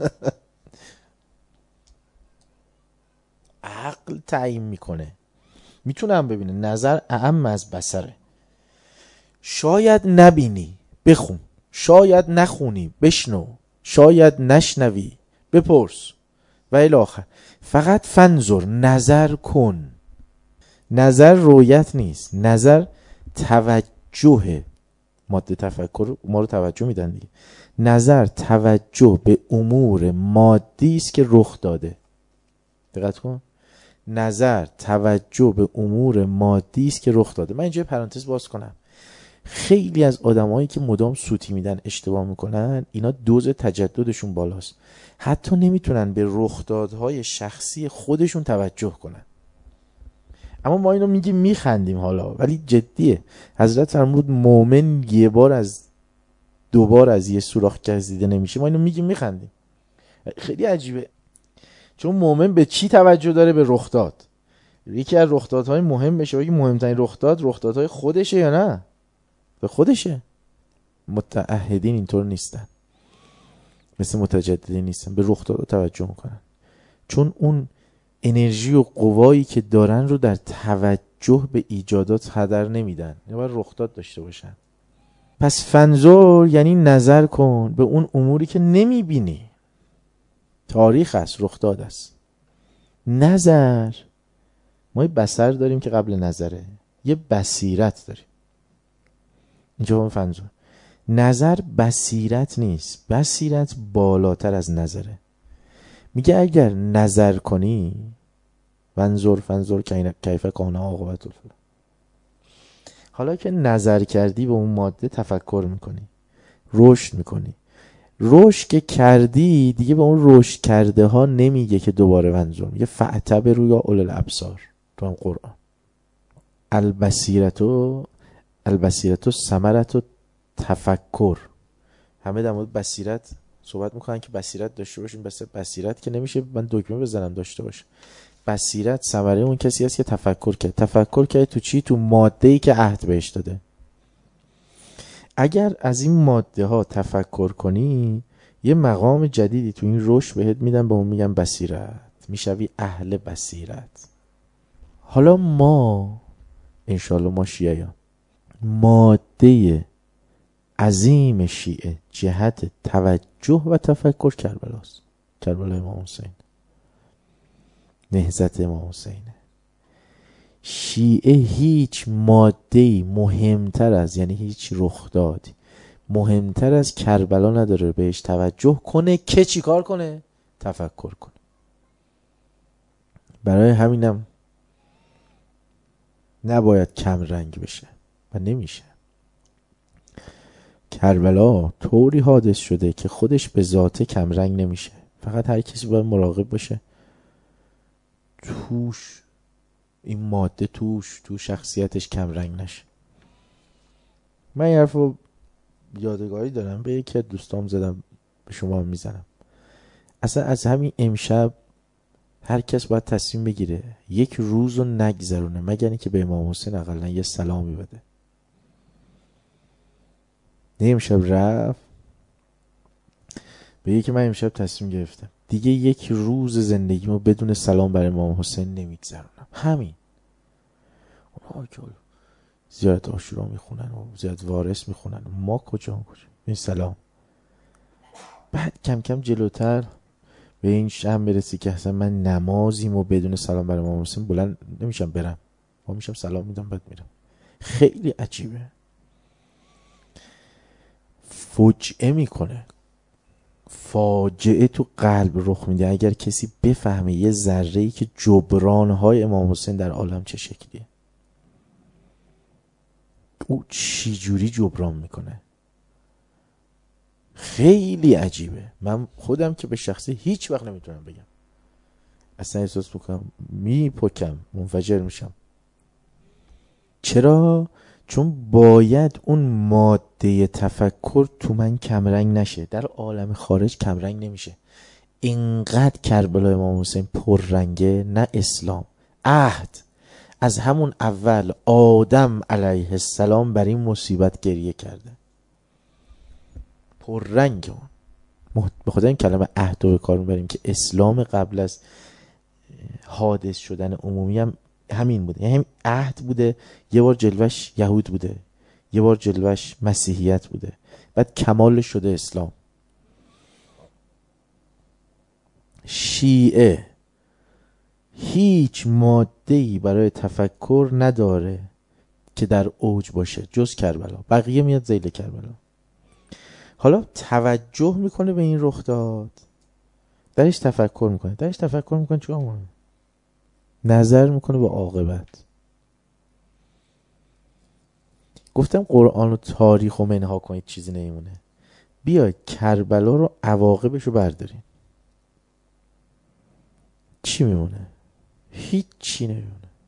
عقل تعیین میکنه. میتونم ببینه. نظر اعم از بصره. شاید نبینی بخون، شاید نخونی بشنو، شاید نشنوی بپرس و الی آخر. فقط فنظر، نظر کن. نظر رویت نیست، نظر توجه. ماده تفکر ما رو توجه میدن دیگه. نظر توجه به امور مادی است که رخ داده. دقت کن. نظر توجه به امور مادی است که رخ داده. من اینجا پرانتز باز کنم. خیلی از آدمایی که مدام سوتی میدن اشتباه میکنن، اینا دوز تجددشون بالاست، حتی نمیتونن به رخدادهای شخصی خودشون توجه کنن. اما ما اینو میگیم میخندیم حالا، ولی جدیه. حضرت فرمود مومن یه بار از دو بار از یه سوراخ گزیده نمیشه. ما اینو میگیم میخندیم. خیلی عجیبه، چون مومن به چی توجه داره؟ به رخداد. یکی از رخدادهای مهم بشه، بگی مهمترین رخداد رخدادهای خودشه یا نه؟ به خودشه. متعهدین اینطور نیستن، مثل متجددین نیستن، به رخداد توجه میکنن، چون اون انرژی و قوایی که دارن رو در توجه به ایجادات هدر نمیدن. یا باید رخداد داشته باشن. پس فنظر یعنی نظر کن به اون اموری که نمیبینی. تاریخ است، رخداد است. نظر، ما یه بصر داریم که قبل نظره، یه بصیرت داریم. اینجا هم فنظر. نظر بصیرت نیست، بصیرت بالاتر از نظره. میگه اگر نظر کنی، فنظر فنظر کیف کان عاقبت الفلا. حالا که نظر کردی به اون ماده، تفکر میکنی، رشد میکنی. رشد که کردی دیگه به اون رشد کرده ها نمیگه که دوباره فنظر، میگه فاعتبروا یا اولي الابصار. تو هم قرآن البصیرتو البصیرتو ثمرتو تفکر. همه در مورد بصیرت صحبت میکنن که بصیرت داشته باشیم. بس بصیرت که نمیشه من دکمه بزنم داشته باشه. بصیرت ثمره اون کسی هست که تفکر کرد. تفکر کرد تو چی؟ تو ماده‌ای که عهد بهش داده. اگر از این ماده ها تفکر کنی، یه مقام جدیدی تو این رشد بهت میدن، به اون میگن بصیرت. میشوی اهل بصیرت. حالا ما انشالله ما شیعیان، ماده عظیم شیعه جهت توجه و تفکر کربلاست. کربلای امام حسین، نهضت امام حسینه. شیعه هیچ ماده‌ای مهمتر از، یعنی هیچ رخدادی مهمتر از کربلا نداره بهش توجه کنه که چی کار کنه؟ تفکر کنه. برای همینم نباید کم رنگ بشه و نمیشه. کربلا طوری حادث شده که خودش به ذاته کم رنگ نمیشه، فقط هر کسی باید مراقب باشه توش این ماده توش تو شخصیتش کم رنگ نشه. من این حرفو یادگاری دارم، به یکی از دوستام زدم، به شما میزنم. اصلا از همین امشب هر کس باید تصمیم بگیره یک روز رو نگذرونه مگر اینکه به امام حسین اقلا یه سلامی بده. نه امشب رفت به یکی من امشب تصمیم گرفتم دیگه یک روز زندگیمو بدون سلام برای امام حسین نمیگذرونم. همین. اونها که زیارت عاشورا میخونن و زیارت وارث میخونن، ما کجا کجا این سلام. بعد کم کم جلوتر به این شم برسی که اصلا من نمازیمو بدون سلام برای امام حسین بلند نمیشم برم، ما میشم سلام میدم بعد میرم. خیلی عجیبه، فجعه میکنه، فاجعه تو قلب رخ میده اگر کسی بفهمه یه ذره‌ای که جبرانهای امام حسین در عالم چه شکلیه، او چی جوری جبران میکنه. خیلی عجیبه. من خودم که به شخصی هیچ وقت نمیتونم بگم، اصلا احساس میکنم میپکم، منفجر میشم. چرا؟ چون باید اون ماده تفکر تو من کمرنگ نشه. در عالم خارج کمرنگ نمیشه. اینقدر کربلای امام حسین پررنگه، نه اسلام، عهد از همون اول آدم علیه السلام بر این مصیبت گریه کرده، پررنگ. اون به خدا این کلمه عهد رو به کار میبریم که اسلام قبل از حادث شدن عمومی هم همین بوده، یعنی عهد بوده. یه بار جلوش یهود بوده، یه بار جلوش مسیحیت بوده، بعد کمالش شده اسلام. شیعه هیچ ماده‌ای برای تفکر نداره که در اوج باشه جز کربلا، بقیه میاد ذیل کربلا. حالا توجه میکنه به این رخ داد، درش تفکر میکنه، درش تفکر میکنه چیکار میکنه؟ نظر میکنه به عاقبت. گفتم قرآن و تاریخ و منها کنید چیزی نمیمونه. بیاید کربلا رو عواقبش رو برداریم، چی میمونه؟ هیچ چی نمیمونه.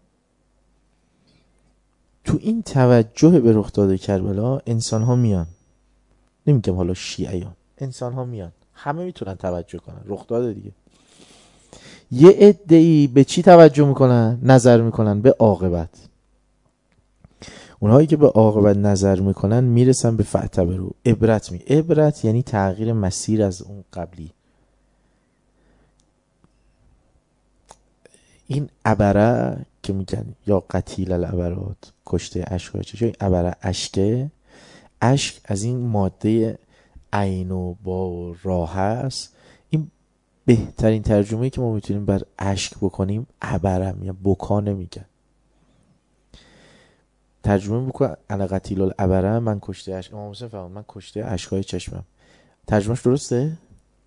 تو این توجه به رخ داده کربلا انسان ها میان، نمیگم حالا شیعیان، انسان ها میان، همه میتونن توجه کنن رخ داده دیگه. یه عده‌ای به چی توجه میکنن؟ نظر میکنن به عاقبت. اونهایی که به عاقبت نظر میکنن میرسن به فاعتبروا، عبرت می عبرت یعنی تغییر مسیر از اون قبلی. این عبره که میگن یا قتیل العبرات، کشته اشک‌های چشم، این عبره اشکه، اشک از این ماده عین و با راه هست. این بهترین ترجمه‌ای که ما میتونیم بر اشک بکنیم عبره، یا بکا نمیگن. ترجمه بکن انا قتیل العبره، من کشته اشک، امام حسین فرمود من کشته اشک‌های چشمم. ترجمهش درسته؟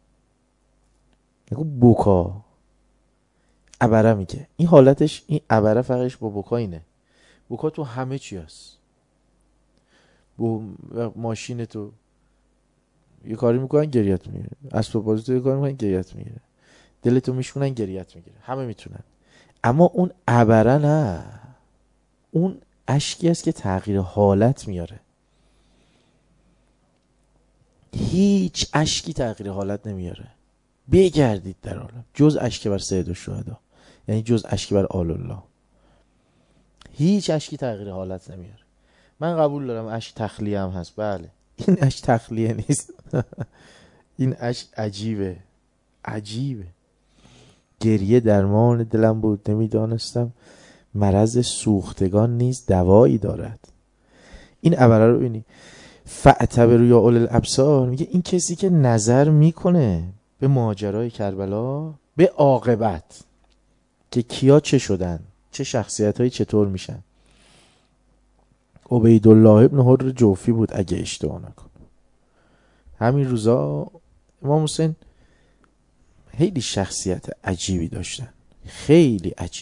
نگو بکا، عبره میگه. این حالتش، این عبره فرقش با بکا اینه، بکا تو همه چی هست. با ماشین تو یه کاری میکنن گریت میگیره، اسباب بازی تو یه کاری میکنن گریت میگیره، دلتو میشکنن گریت میگیره، همه میتونن. اما اون عبره نه، اون اشکی است که تغییر حالت میاره. هیچ اشکی تغییر حالت نمیاره. بگردید در عالم جز اشکی بر سید الشهدا، یعنی جز اشکی بر آل الله، هیچ اشکی تغییر حالت نمیاره. من قبول دارم اشک تخلیه هم هست، بله، این اشک تخلیه نیست. این اشک عجیبه، عجیبه. گریه درمان دلم بود، نمیدانستم مرض سوختگان نیز دوایی دارد. این عباره رو ببینی، فاعتبروا یا اولي الابصار، میگه این کسی که نظر میکنه به ماجرای کربلا، به عاقبت که کیا چه شدن، چه شخصیت هایی چطور میشن. عبیدالله ابن حر جوفی بود اگه اشتباه نکنم. همین روزا امام حسین خیلی شخصیت عجیبی داشتن، خیلی عجیب.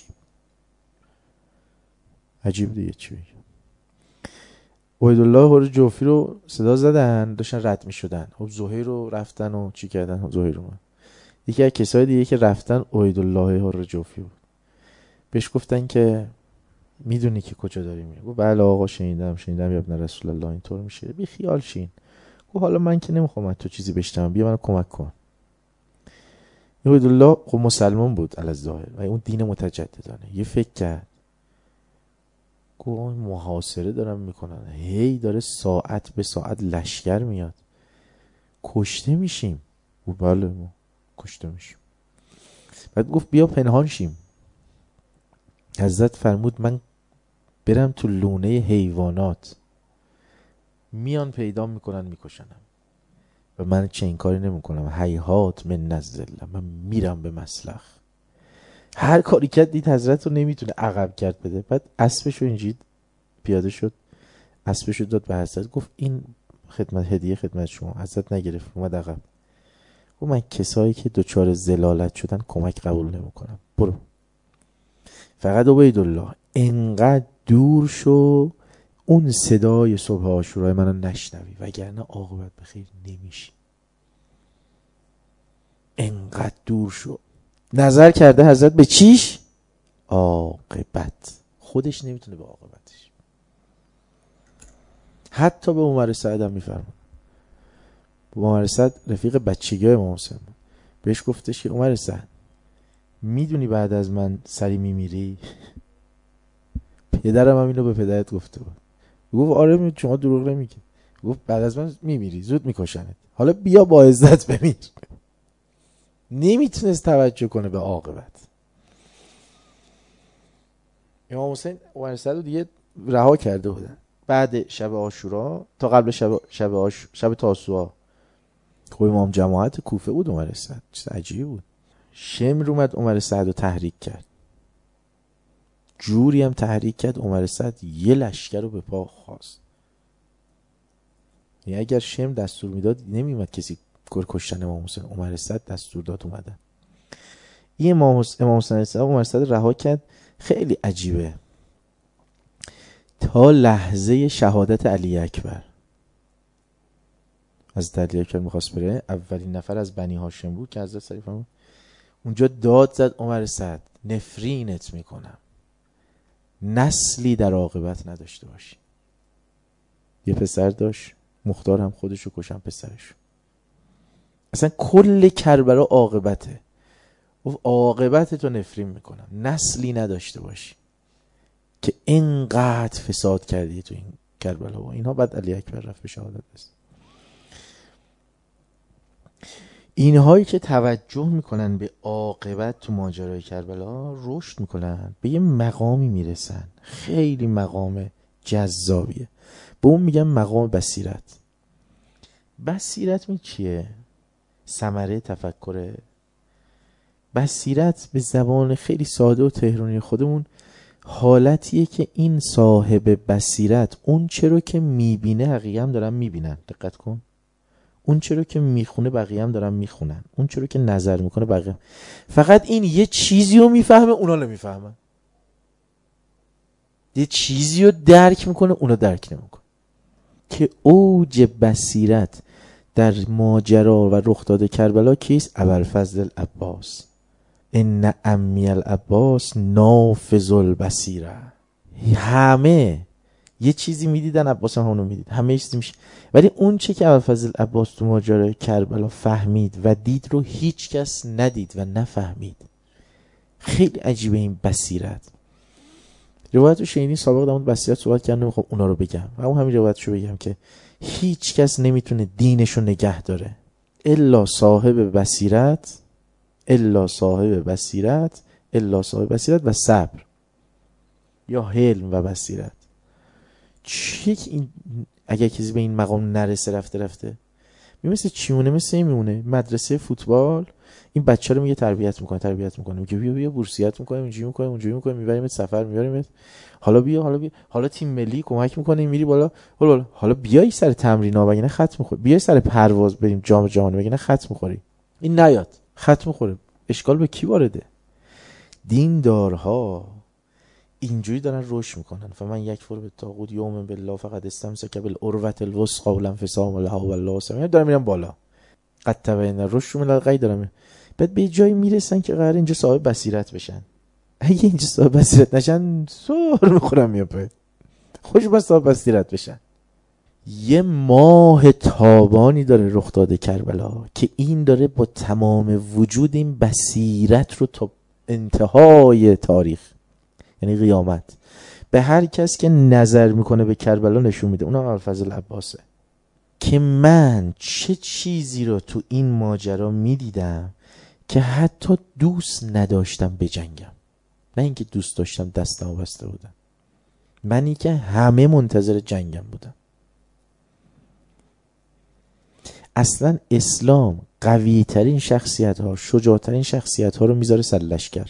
عجیب دیگه چی بگم. عبیدالله حر جوفی رو صدا زدن، داشتن رد می شدن. خب زهیر رو رفتن و چی کردن؟ زهیر رو من. یکی از کسای دیگه که رفتن عبیدالله حر جوفی بود. بهش گفتن که میدونی که کجا داری میری؟ گفت بله آقا شنیدم شنیدم یا ابن رسول الله اینطور میشه. بی خیال شین. گفت حالا من که نمیخوام تو چیزی بشنوم، بیا منو کمک کن. عبیدالله خب مسلمان بود علی الظاهر و اون دین متجددانه. یه فکر کرد، گفت محاصره دارن میکنن، هی داره ساعت به ساعت لشکر میاد، کشته میشیم. گفت بله ما کشته میشیم. بعد گفت بیا پنهان شیم. حضرت فرمود من برم تو لونه حیوانات، میان پیدا میکنن میکشنم و من چه این کاری نمیکنم. هیهات من نزل، من میرم به مسلخ. هر کاری کرد دید حضرت رو نمیتونه عقب کرد بده. بعد اسبشو اینجوری پیاده شد، اسبشو داد به حضرت، گفت این خدمت هدیه خدمت شما. حضرت نگرفت، اومد عقب. گفت من کسایی که دچار ضلالت شدن کمک قبول نمیکنم، برو. فقط عبیدالله انقدر دور شو اون صدای صبح عاشورای منو نشنوی، وگرنه عاقبت به خیر نمیشی. انقدر دور شو. نظر کرده حضرت به چیش؟ عاقبت. خودش نمیتونه به عاقبتش. حتی به عمر سعد هم میفرماد. عمر سعد رفیق بچگی امام حسین بود. بهش گفتش که عمر سعد میدونی بعد از من سری میمیری؟ پدرم هم اینو به پدرت گفته بود. گفت آره شما دروغ نمیگی. گفت بعد از من میمیری، زود میکشنت، حالا بیا با عزت بمیر. نمیتونست توجه کنه به عاقبت. امام حسین عمر سعد رو دیگه رها کرده بودن بعد شب عاشورا تا قبل شب شب عاش... شب تاسوعا. خب امام جماعت کوفه بود عمر سعد، چیز عجیبی بود. شمر اومد عمر سعد رو تحریک کرد، جوری هم تحریک کرد عمر سعد یه لشکر رو به پا خواست. یعنی اگر شمر دستور میداد نمیومد کسی کشتن امام حسین. عمر سعد دستور داد اومدن. این امام حسین عمر سعد رها کرد. خیلی عجیبه، تا لحظه شهادت علی اکبر. از علی اکبر میخواست بره، اولین نفر از بنی هاشم بود که حضرت صلی فرمود اونجا داد زد عمر سعد نفرینت میکنم، نسلی در عاقبت نداشته باشی. یه پسر داشت، مختار هم خودشو کشن پسرشو. اصلا کل کربلا عاقبته. گفت عاقبت تو نفرین میکنم، نسلی نداشته باشی که اینقدر فساد کردی تو این کربلا و اینها. بعد علی اکبر رفت به شهادت رسید. اینهایی که توجه میکنن به عاقبت تو ماجرای کربلا رشد میکنن، به یه مقامی میرسن خیلی مقام جذابیه. به اون میگن مقام بصیرت. بصیرت می چیه؟ ثمره تفکره. بصیرت به زبان خیلی ساده و تهرانی خودمون حالتیه که این صاحب بصیرت اون چرا که میبینه حقیقی هم دارن میبینن. دقت کن. اون چرا که میخونه بقیه هم دارن میخونن. اون چرا که نظر میکنه بقیه هم. فقط این یه چیزی رو میفهمه اونا نمیفهمن. یه چیزی رو درک میکنه اونا درک نمیکنه. که اوج بصیرت در ماجرا و رخ داده کربلا کیست؟ ابوالفضل العباس. ان عمی العباس نافذ البصیره. همه یه چیزی میدیدن، عباس هم اونو میدید، همه یه چیزی میشه. ولی اون چه که ابوالفضل العباس تو ماجرای کربلا فهمید و دید رو هیچ کس ندید و نفهمید. خیلی عجیبه این بصیرت. روایت رو شنیدین سابق در مورد بصیرت صحبت کردم، نمیخوام اونا رو بگم و اون همین روایتشو بگم که هیچ کس نمیتونه دینشو نگه داره الا صاحب بصیرت، الا صاحب بصیرت، الا صاحب بصیرت و صبر یا حلم و بصیرت. چی این اگه کسی به این مقام نرسه رفته رفته میمونه چی مونه؟ مثل این میمونه مدرسه فوتبال. این بچه رو میگه تربیت میکنه تربیت میکنه میگه بیا بیا بورسیت میکنه اینجوری میکنه اونجوری میکنه میبریمت سفر میبریمت حالا بیا حالا بیا حالا تیم ملی کمک میکنه میری بالا بالا, بالا. حالا بیای سر تمرین‌ها بگینه خط میخوری بیای سر پرواز بریم جام جهانی بگینه خط میخوری این نیاد خط میخوره اشکال به کی وارده دیندارها اینجوری دارن رشد میکنن فمن یکفر بالطاغوت یؤمن بالله فقد استمسک بالعروة الوثقی لا انفصام لها والله سمیع دارن میرن بالا قد تبین الرشد من الغی دارن بعد به جایی میرسن که قرار اینجا صاحب بصیرت بشن اگه اینجا صاحب بصیرت نشن سر میخورم میاپه خوش با صاحب بصیرت بشن یه ماه تابانی داره رخ داده کربلا که این داره با تمام وجود این بصیرت رو تا انتهای تاریخ یعنی قیامت به هر کس که نظر میکنه به کربلا نشون میده. اونم ابوالفضل عباسه که من چه چیزی رو تو این ماجرا میدیدم که حتی دوست نداشتم بجنگم، نه اینکه دوست داشتم دستمو بسته بودم، منی که همه منتظر جنگم بودم. اصلا اسلام قوی ترین شخصیت ها، شجاع ترین شخصیت ها رو میذاره سرلشکر.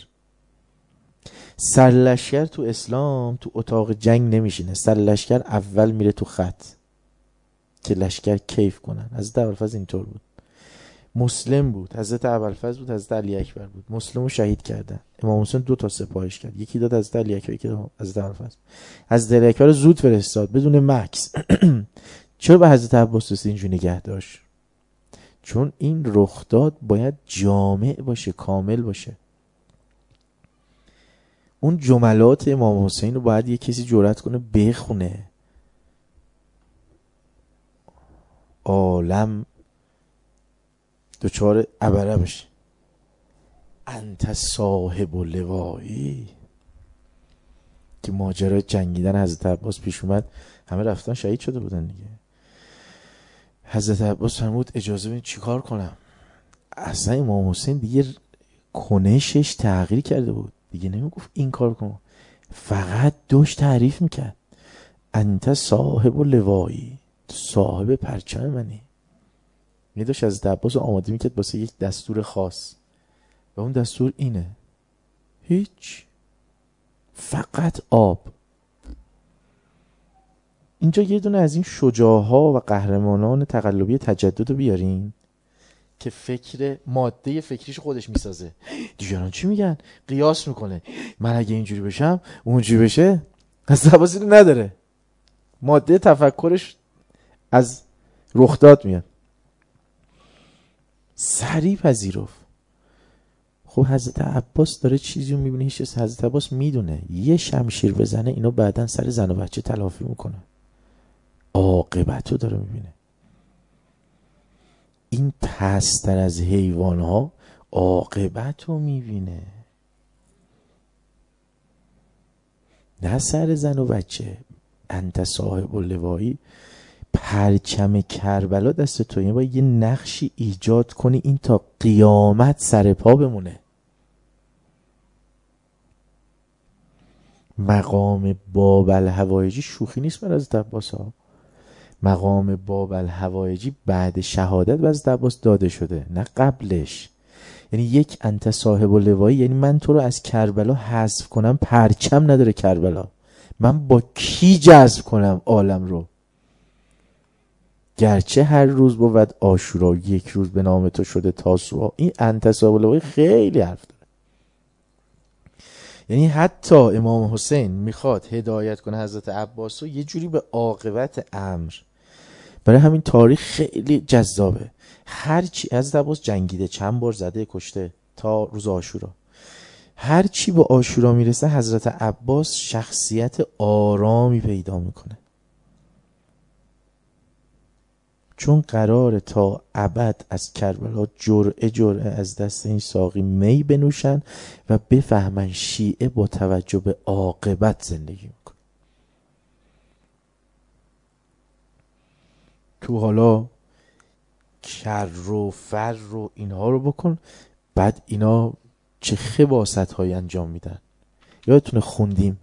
سرلشکر تو اسلام تو اتاق جنگ نمیشینه، سرلشکر اول میره تو خط که لشکر کیف کنن. حضرت ابوالفضل اینطور بود. مسلم بود، حضرت ابوالفضل بود، حضرت علی اکبر بود. مسلمو شهید کردن، امام حسین دو تا سپاهش کرد، یکی داد حضرت علی اکبر، یکی داد حضرت ابوالفضل. حضرت علی اکبر زود فرستاد بدون مکث. چرا به حضرت عباس رسید اینجوری نگه داشت؟ چون این رخداد باید جامع باشه، کامل باشه. اون جملات امام حسین رو باید یه کسی جرأت کنه بخونه، عالم دوچار عبره بشه. انت صاحب لوایی که ماجرای جنگیدن حضرت عباس پیش اومد، همه رفتن شهید شده بودن دیگه. حضرت عباس فرمود اجازه بدید چیکار کنم؟ اصلا امام حسین دیگه کنشش تغییر کرده بود، دیگه نمیگفت این کار کن، فقط داشت تعریف میکرد. انت صاحب لوایی، صاحب پرچم منی. می داشت از عباس رو آماده میکرد واسه یک دستور خاص و اون دستور اینه، هیچ، فقط آب. اینجا یه دونه از این شجاعها و قهرمانان تقلبی تجدد رو بیارین که فکر ماده فکریش خودش میسازه. دیگران چی میگن؟ قیاس میکنه، من اگه اینجوری بشم اونجوری بشه. از عباس اینو نداره، ماده تفکرش از رخداد میاد، سریع پذیرفت. خب حضرت عباس داره چیزی رو میبینه، هیچ چیز. حضرت عباس میدونه یه شمشیر بزنه اینو بعدن سر زن و بچه تلافی میکنه، عاقبت رو داره میبینه. این پستر از حیوان ها عاقبت رو میبینه، نه سر زن و بچه. انت صاحب اللوایی، پرچم کربلا دست تو، یعنی باید یه نقشی ایجاد کنی این تا قیامت سر پا بمونه. مقام باب الحوایجی شوخی نیست برای حضرت عباس ها. مقام باب الحوایجی بعد شهادت به حضرت عباس داده شده، نه قبلش. یعنی یک انت صاحب اللوایی، یعنی من تو رو از کربلا حذف کنم، پرچم نداره کربلا، من با کی جذب کنم عالم رو؟ گرچه هر روز بود عاشورا، یک روز به نام تو شده تاسوعا. این انت صاحب اللوایی خیلی حرف داره. یعنی حتی امام حسین میخواد هدایت کنه حضرت عباس رو یه جوری به عاقبت امر. برای همین تاریخ خیلی جذابه. هر چی حضرت عباس جنگیده، چند بار زده کشته تا روز عاشورا. هر چی به عاشورا میرسه حضرت عباس شخصیت آرامی پیدا میکنه، چون قراره تا ابد از کربلا جرعه جرعه از دست این ساقی می بنوشن و بفهمن شیعه با توجه به عاقبت زندگی میکنه. تو حالا کر و فر رو اینها رو بکن، بعد اینا چه خباست هایی انجام میدن. یادتونه خوندیم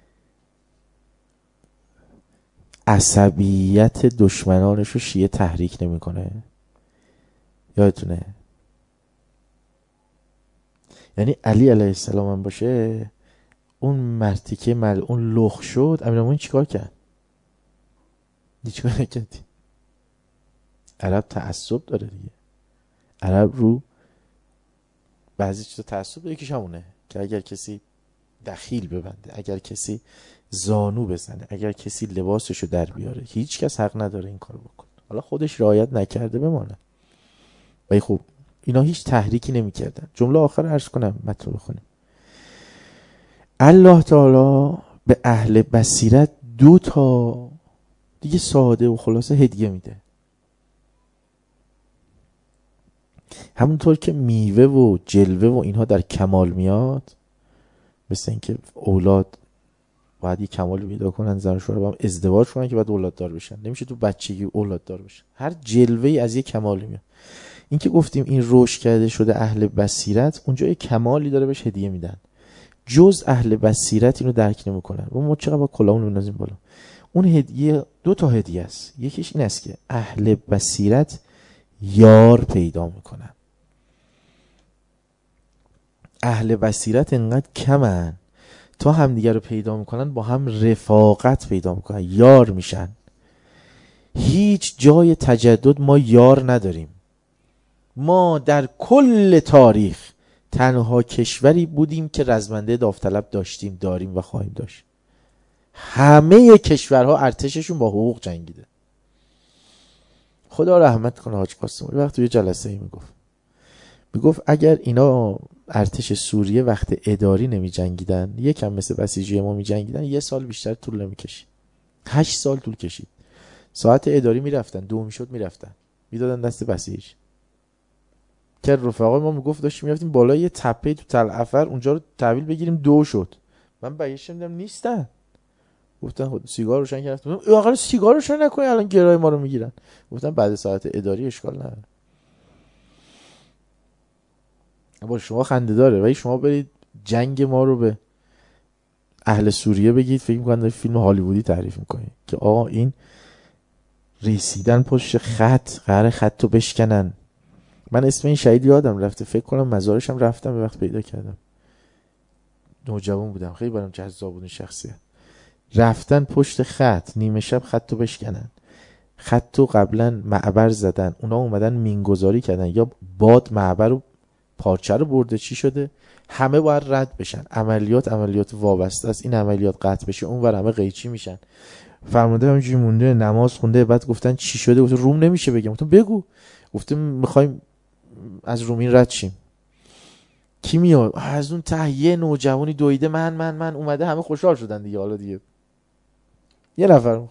عصبیت دشمنانش رو شیعه تحریک نمیکنه؟ یادتونه یعنی علی علیه السلام هم باشه، اون مرتیکه مل اون لخ شد، امیرالمومنین چیکار کرد؟ دی چیکار نکردی؟ عرب تعصب داره دیگه. عرب رو بعضی چیزا تعصب داره، یکیش همونه که اگر کسی دخیل ببنده، اگر کسی زانو بزنه، اگر کسی لباسشو در بیاره، هیچ کس حق نداره این کارو بکنه. حالا خودش رعایت نکرده بمانه. ولی خب اینا هیچ تحریکی نمیکردن. جمله آخر عرض کنم متن بخونیم. الله تعالی به اهل بصیرت دو تا دیگه ساده و خلاصه هدیه میده. همونطور که میوه و جلوه و اینها در کمال میاد، مثل اینکه اولاد باید یه کمال پیدا کنن، زن و شوهر با هم ازدواج کنن که بعد اولاد دار بشن. نمیشه تو بچگی اولاد دار بشن. هر جلوه‌ای از یه کمالی میاد. این که گفتیم این رشد کرده شده اهل بصیرت، اونجا یه کمالی داره بهش هدیه میدن. جز اهل بصیرت اینو درک نمیکنن. و ما چقدر با کلاهمون بندازیم بالا. اون هدیه دو تا هدیه است. یکیش این است که اهل بصیرت یار پیدا میکنن. اهل بصیرت انقدر کمن تا همدیگه رو پیدا میکنن، با هم رفاقت پیدا میکنن، یار میشن. هیچ جای تجدد ما یار نداریم. ما در کل تاریخ تنها کشوری بودیم که رزمنده داوطلب داشتیم، داریم و خواهیم داشت. همه کشورها ارتششون با حقوق جنگیده. خدا رحمت کنه حاج قاسم. وقتی توی جلسه ای میگفت میگفت اگر اینا ارتش سوریه وقت اداری نمی جنگیدن، یکم مثل بسیجی ما می جنگیدن، یه سال بیشتر طول نمی کشید. هشت سال طول کشید. ساعت اداری می رفتن، دو می شد می رفتن، می دادن دست بسیج. که رفقای ما میگفت داشتیم می رفتیم بالای یه تپه تو تل افر، اونجا رو تحویل بگیریم، دو شد. من بایش نمیدم نیستن. گفتن خود سیگار روشن کردن. آقا سیگار روشن نکنی الان گرای ما رو میگیرن. گفتن بعد ساعت اداری اشکال نداره. با شما خنده داره، ولی شما برید جنگ ما رو به اهل سوریه بگید، فکر می‌کنن فیلم هالیوودی تعریف می‌کنید که آقا این رسیدن پشت خط، قرار خط رو بشکنن. من اسم این شهید یادم رفته، فکر کنم مزارش هم رفتم به وقت پیدا کردم. نوجوان بودم، خیلی برام جذاب بود این شخصیت. رفتن پشت خط، نیمه شب خط رو بشکنن. خط رو قبلا معبر زدن، اونا اومدن مینگذاری کردن، یا باد معبر رو پارچه رو برده، چی شده؟ همه باید رد بشن. عملیات عملیات وابسته است. این عملیات قطع بشه اون ور همه قیچی میشن. فرمانده همینجوری مونده، نماز خونده. بعد گفتن چی شده؟ گفتن روم نمیشه بگم. گفتم بگو. گفتم میخوایم از رومین رد شیم. کی میاد؟ از اون ته یه نوجوانی دویده، من من من اومده. همه خوشحال شدن دیگه. حالا دیگه یه نفر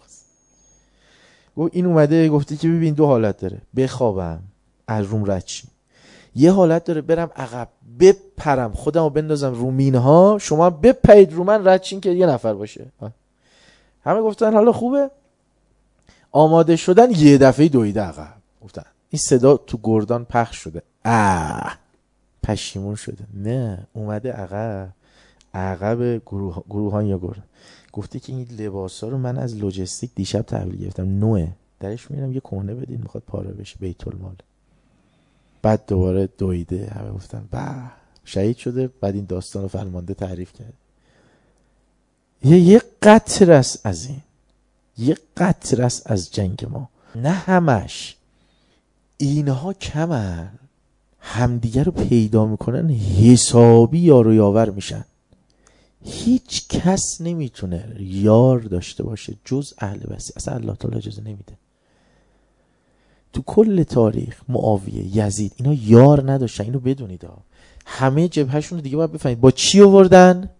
گفت این اومده، گفته که ببین دو حالت داره، بخوابم از روم رد شیم، یه حالت داره برم عقب بپرم خودمو بندازم رو مینها، شما بپرید رو من رد شین که یه نفر باشه. همه گفتن حالا خوبه. آماده شدن، یه دفعه دویده عقب. گفتن این صدا تو گردان پخش شده. آه پشیمون شده. نه اومده عقب، عقب گروه گروهان یا گروه. گفته که این لباسا رو من از لوجستیک دیشب تحویل گرفتم، نوئه، درش میرم یه کهنه بدین میخواد پاره بشه، بیت المال. بعد دوباره دویده. همه گفتن به شهید شده. بعد این داستان رو فرمانده تعریف کرد. یه یه قطر است از این، یه قطر است از جنگ ما، نه همش. اینها کمن، همدیگه رو پیدا میکنن، حسابی یار و یاور میشن. هیچ کس نمیتونه یار داشته باشه جز اهل بصیرت. اصلا الله تعالی اجازه نمیده. تو کل تاریخ معاویه، یزید، اینا یار نداشتن. اینو بدونید ها. همه جبهشون رو دیگه باید بفهمید با چی آوردن؟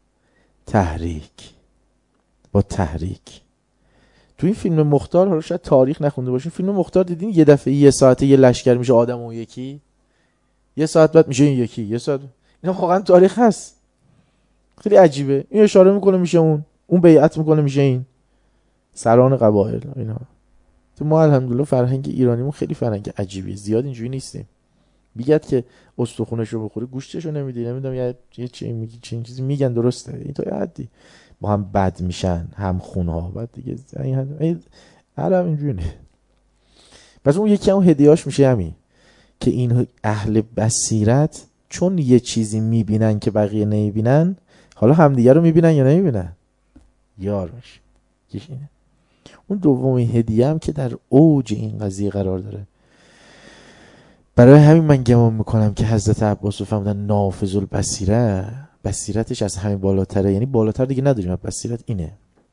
تحریک. با تحریک. تو این فیلم مختار، حالا شاید تاریخ نخونده باشین، فیلم مختار دیدین یه دفعه یه ساعته یه لشکر میشه آدم اون یکی، یه ساعت بعد میشه این یکی، یه ساعت. اینا واقعا تاریخ هست. خیلی عجیبه. این اشاره میکنه میشه اون، اون بیعت میکنه میشه این. سران قبایل اینا. تو ما الحمدلله فرهنگ ایرانیمون خیلی فرهنگ عجیبیه. زیاد اینجوری نیستیم. میگد که استخونشو بخوری گوشتشو نمیدی، نمیدونم یه یه چی میگی، چه چیزی میگن، درسته. این تا حدی با هم بد میشن، هم خونها. بعد دیگه این عرب اینجوری نه. پس اون یکی اون هدیهاش میشه همین که این اهل بصیرت چون یه چیزی میبینن که بقیه نمیبینن، حالا همدیگه رو میبینن یا نمیبینن؟ یار میشه. یکیش اینه. اون دومین هدیه هم که در اوج این قضیه قرار داره. برای همین من گمان میکنم که حضرت عباس رو فهمیدن نافذ البصیره، بصیرتش از همین بالاتره، یعنی بالاتر دیگه نداریم، بصیرت اینه.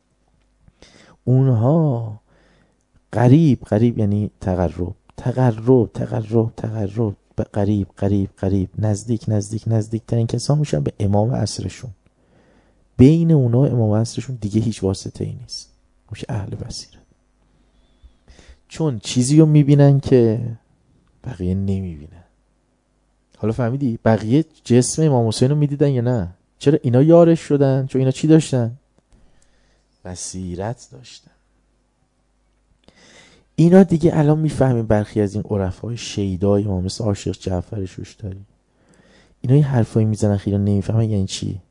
اونها قریب قریب یعنی تقرب تقرب تقرب تقرب قریب قریب قریب نزدیک نزدیک نزدیک ترین کسا میشن به امام عصرشون. بین اونا امام عصرشون دیگه هیچ واسطه ای نیست، میشه اهل بصیرت. چون چیزی رو میبینن که بقیه نمیبینن. حالا فهمیدی؟ بقیه جسم امام حسین رو میدیدن یا نه؟ چرا اینا یارش شدن؟ چون اینا چی داشتن؟ بصیرت داشتن. اینا دیگه الان میفهمیم برخی از این عرفای شیدای ما مثل عاشق جعفر شوشتری، اینا این حرفایی میزنن خیلی نمیفهمن یعنی چی.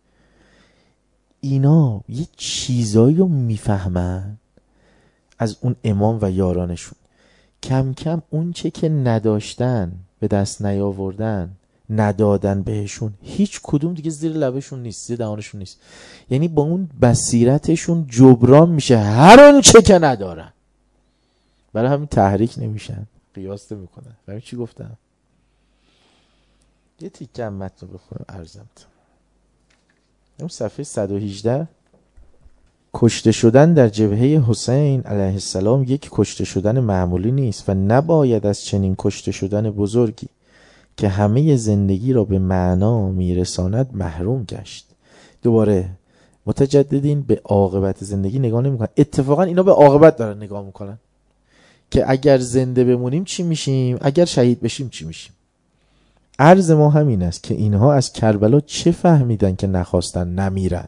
اینا یه چیزایی رو میفهمن از اون امام و یارانشون، کم کم اون چه که نداشتن، به دست نیاوردن، ندادن بهشون، هیچ کدوم دیگه زیر لبشون نیست، زیر دهانشون نیست. یعنی با اون بصیرتشون جبران میشه هر اون چه که ندارن. برای همین تحریک نمیشن، قیاس نمیکنن. برای چی گفتم؟ یه تیکه هم متن رو بخونم عرضمت. اون صفحه صد و هجده. کشته شدن در جبهه حسین علیه السلام یک کشته شدن معمولی نیست و نباید از چنین کشته شدن بزرگی که همه زندگی را به معنا میرساند محروم گشت. دوباره متجددین به عاقبت زندگی نگاه نمیکنن. اتفاقا اینا به عاقبت دارن نگاه میکنن که اگر زنده بمونیم چی میشیم، اگر شهید بشیم چی میشیم. عرض ما همین است که اینها از کربلا چه فهمیدن که نخواستن نمیرن.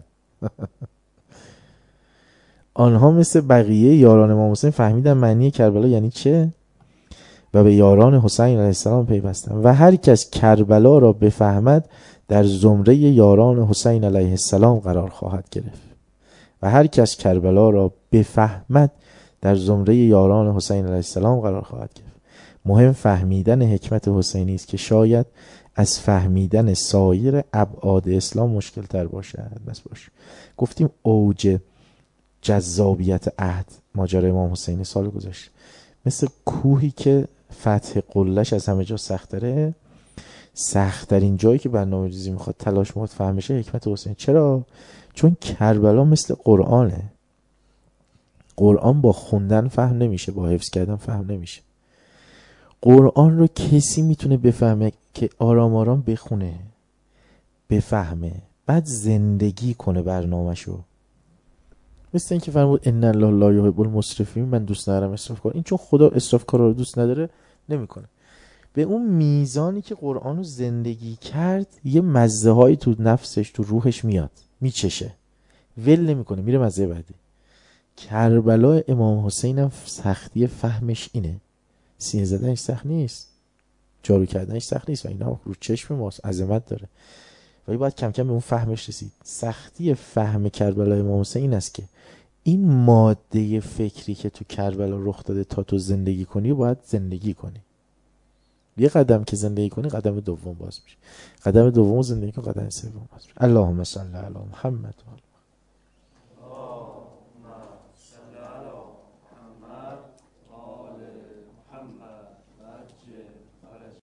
آنها مثل بقیه یاران امام حسین فهمیدن معنی کربلا یعنی چه و به یاران حسین علیه السلام پیوستن و هر کس کربلا را بفهمد در زمره یاران حسین علیه السلام قرار خواهد گرفت و هر کس کربلا را بفهمد در زمره یاران حسین علیه السلام قرار خواهد گرفت. مهم فهمیدن حکمت حسینی است که شاید از فهمیدن سایر ابعاد اسلام مشکل تر باشد. بس باش گفتیم اوج جذابیت عهد ماجرای امام حسینی سال گذشت، مثل کوهی که فتح قلهش از همه جا سختره، سخت‌ترین جایی که برنامه‌ریزی میخواد تلاش میخواد فهمشه حکمت حسین. چرا؟ چون کربلا مثل قرآنه. قرآن با خوندن فهم نمیشه، با حفظ کردن فهم نمیشه. قرآن رو کسی میتونه بفهمه که آرام آرام بخونه، بفهمه، بعد زندگی کنه برنامه‌شو. مثل این که فرمود ان الله لا یحب المسرفین، من دوست ندارم اسراف کنم. این چون خدا اسراف کارا رو دوست نداره نمیکنه. به اون میزانی که قرآن رو زندگی کرد یه مزه هایی تو نفسش، تو روحش میاد، میچشه، ول نمیکنه، میره مزه بعدی. کربلا امام حسین هم سختی فهمش اینه. سینه زدنش سخت نیست، جارو کردنش سخت نیست و اینا رو چشم ماست، عظمت داره، ولی باید کم کم به اون فهمش رسید. سختی فهم کربلا امام حسین این است که این ماده فکری که تو کربلا رخ داده تا تو زندگی کنی باید زندگی کنی. یه قدم که زندگی کنی قدم دوم باز میشه، قدم دوم زندگی کنی قدم سوم باز میشه. اللهم صل علی محمد.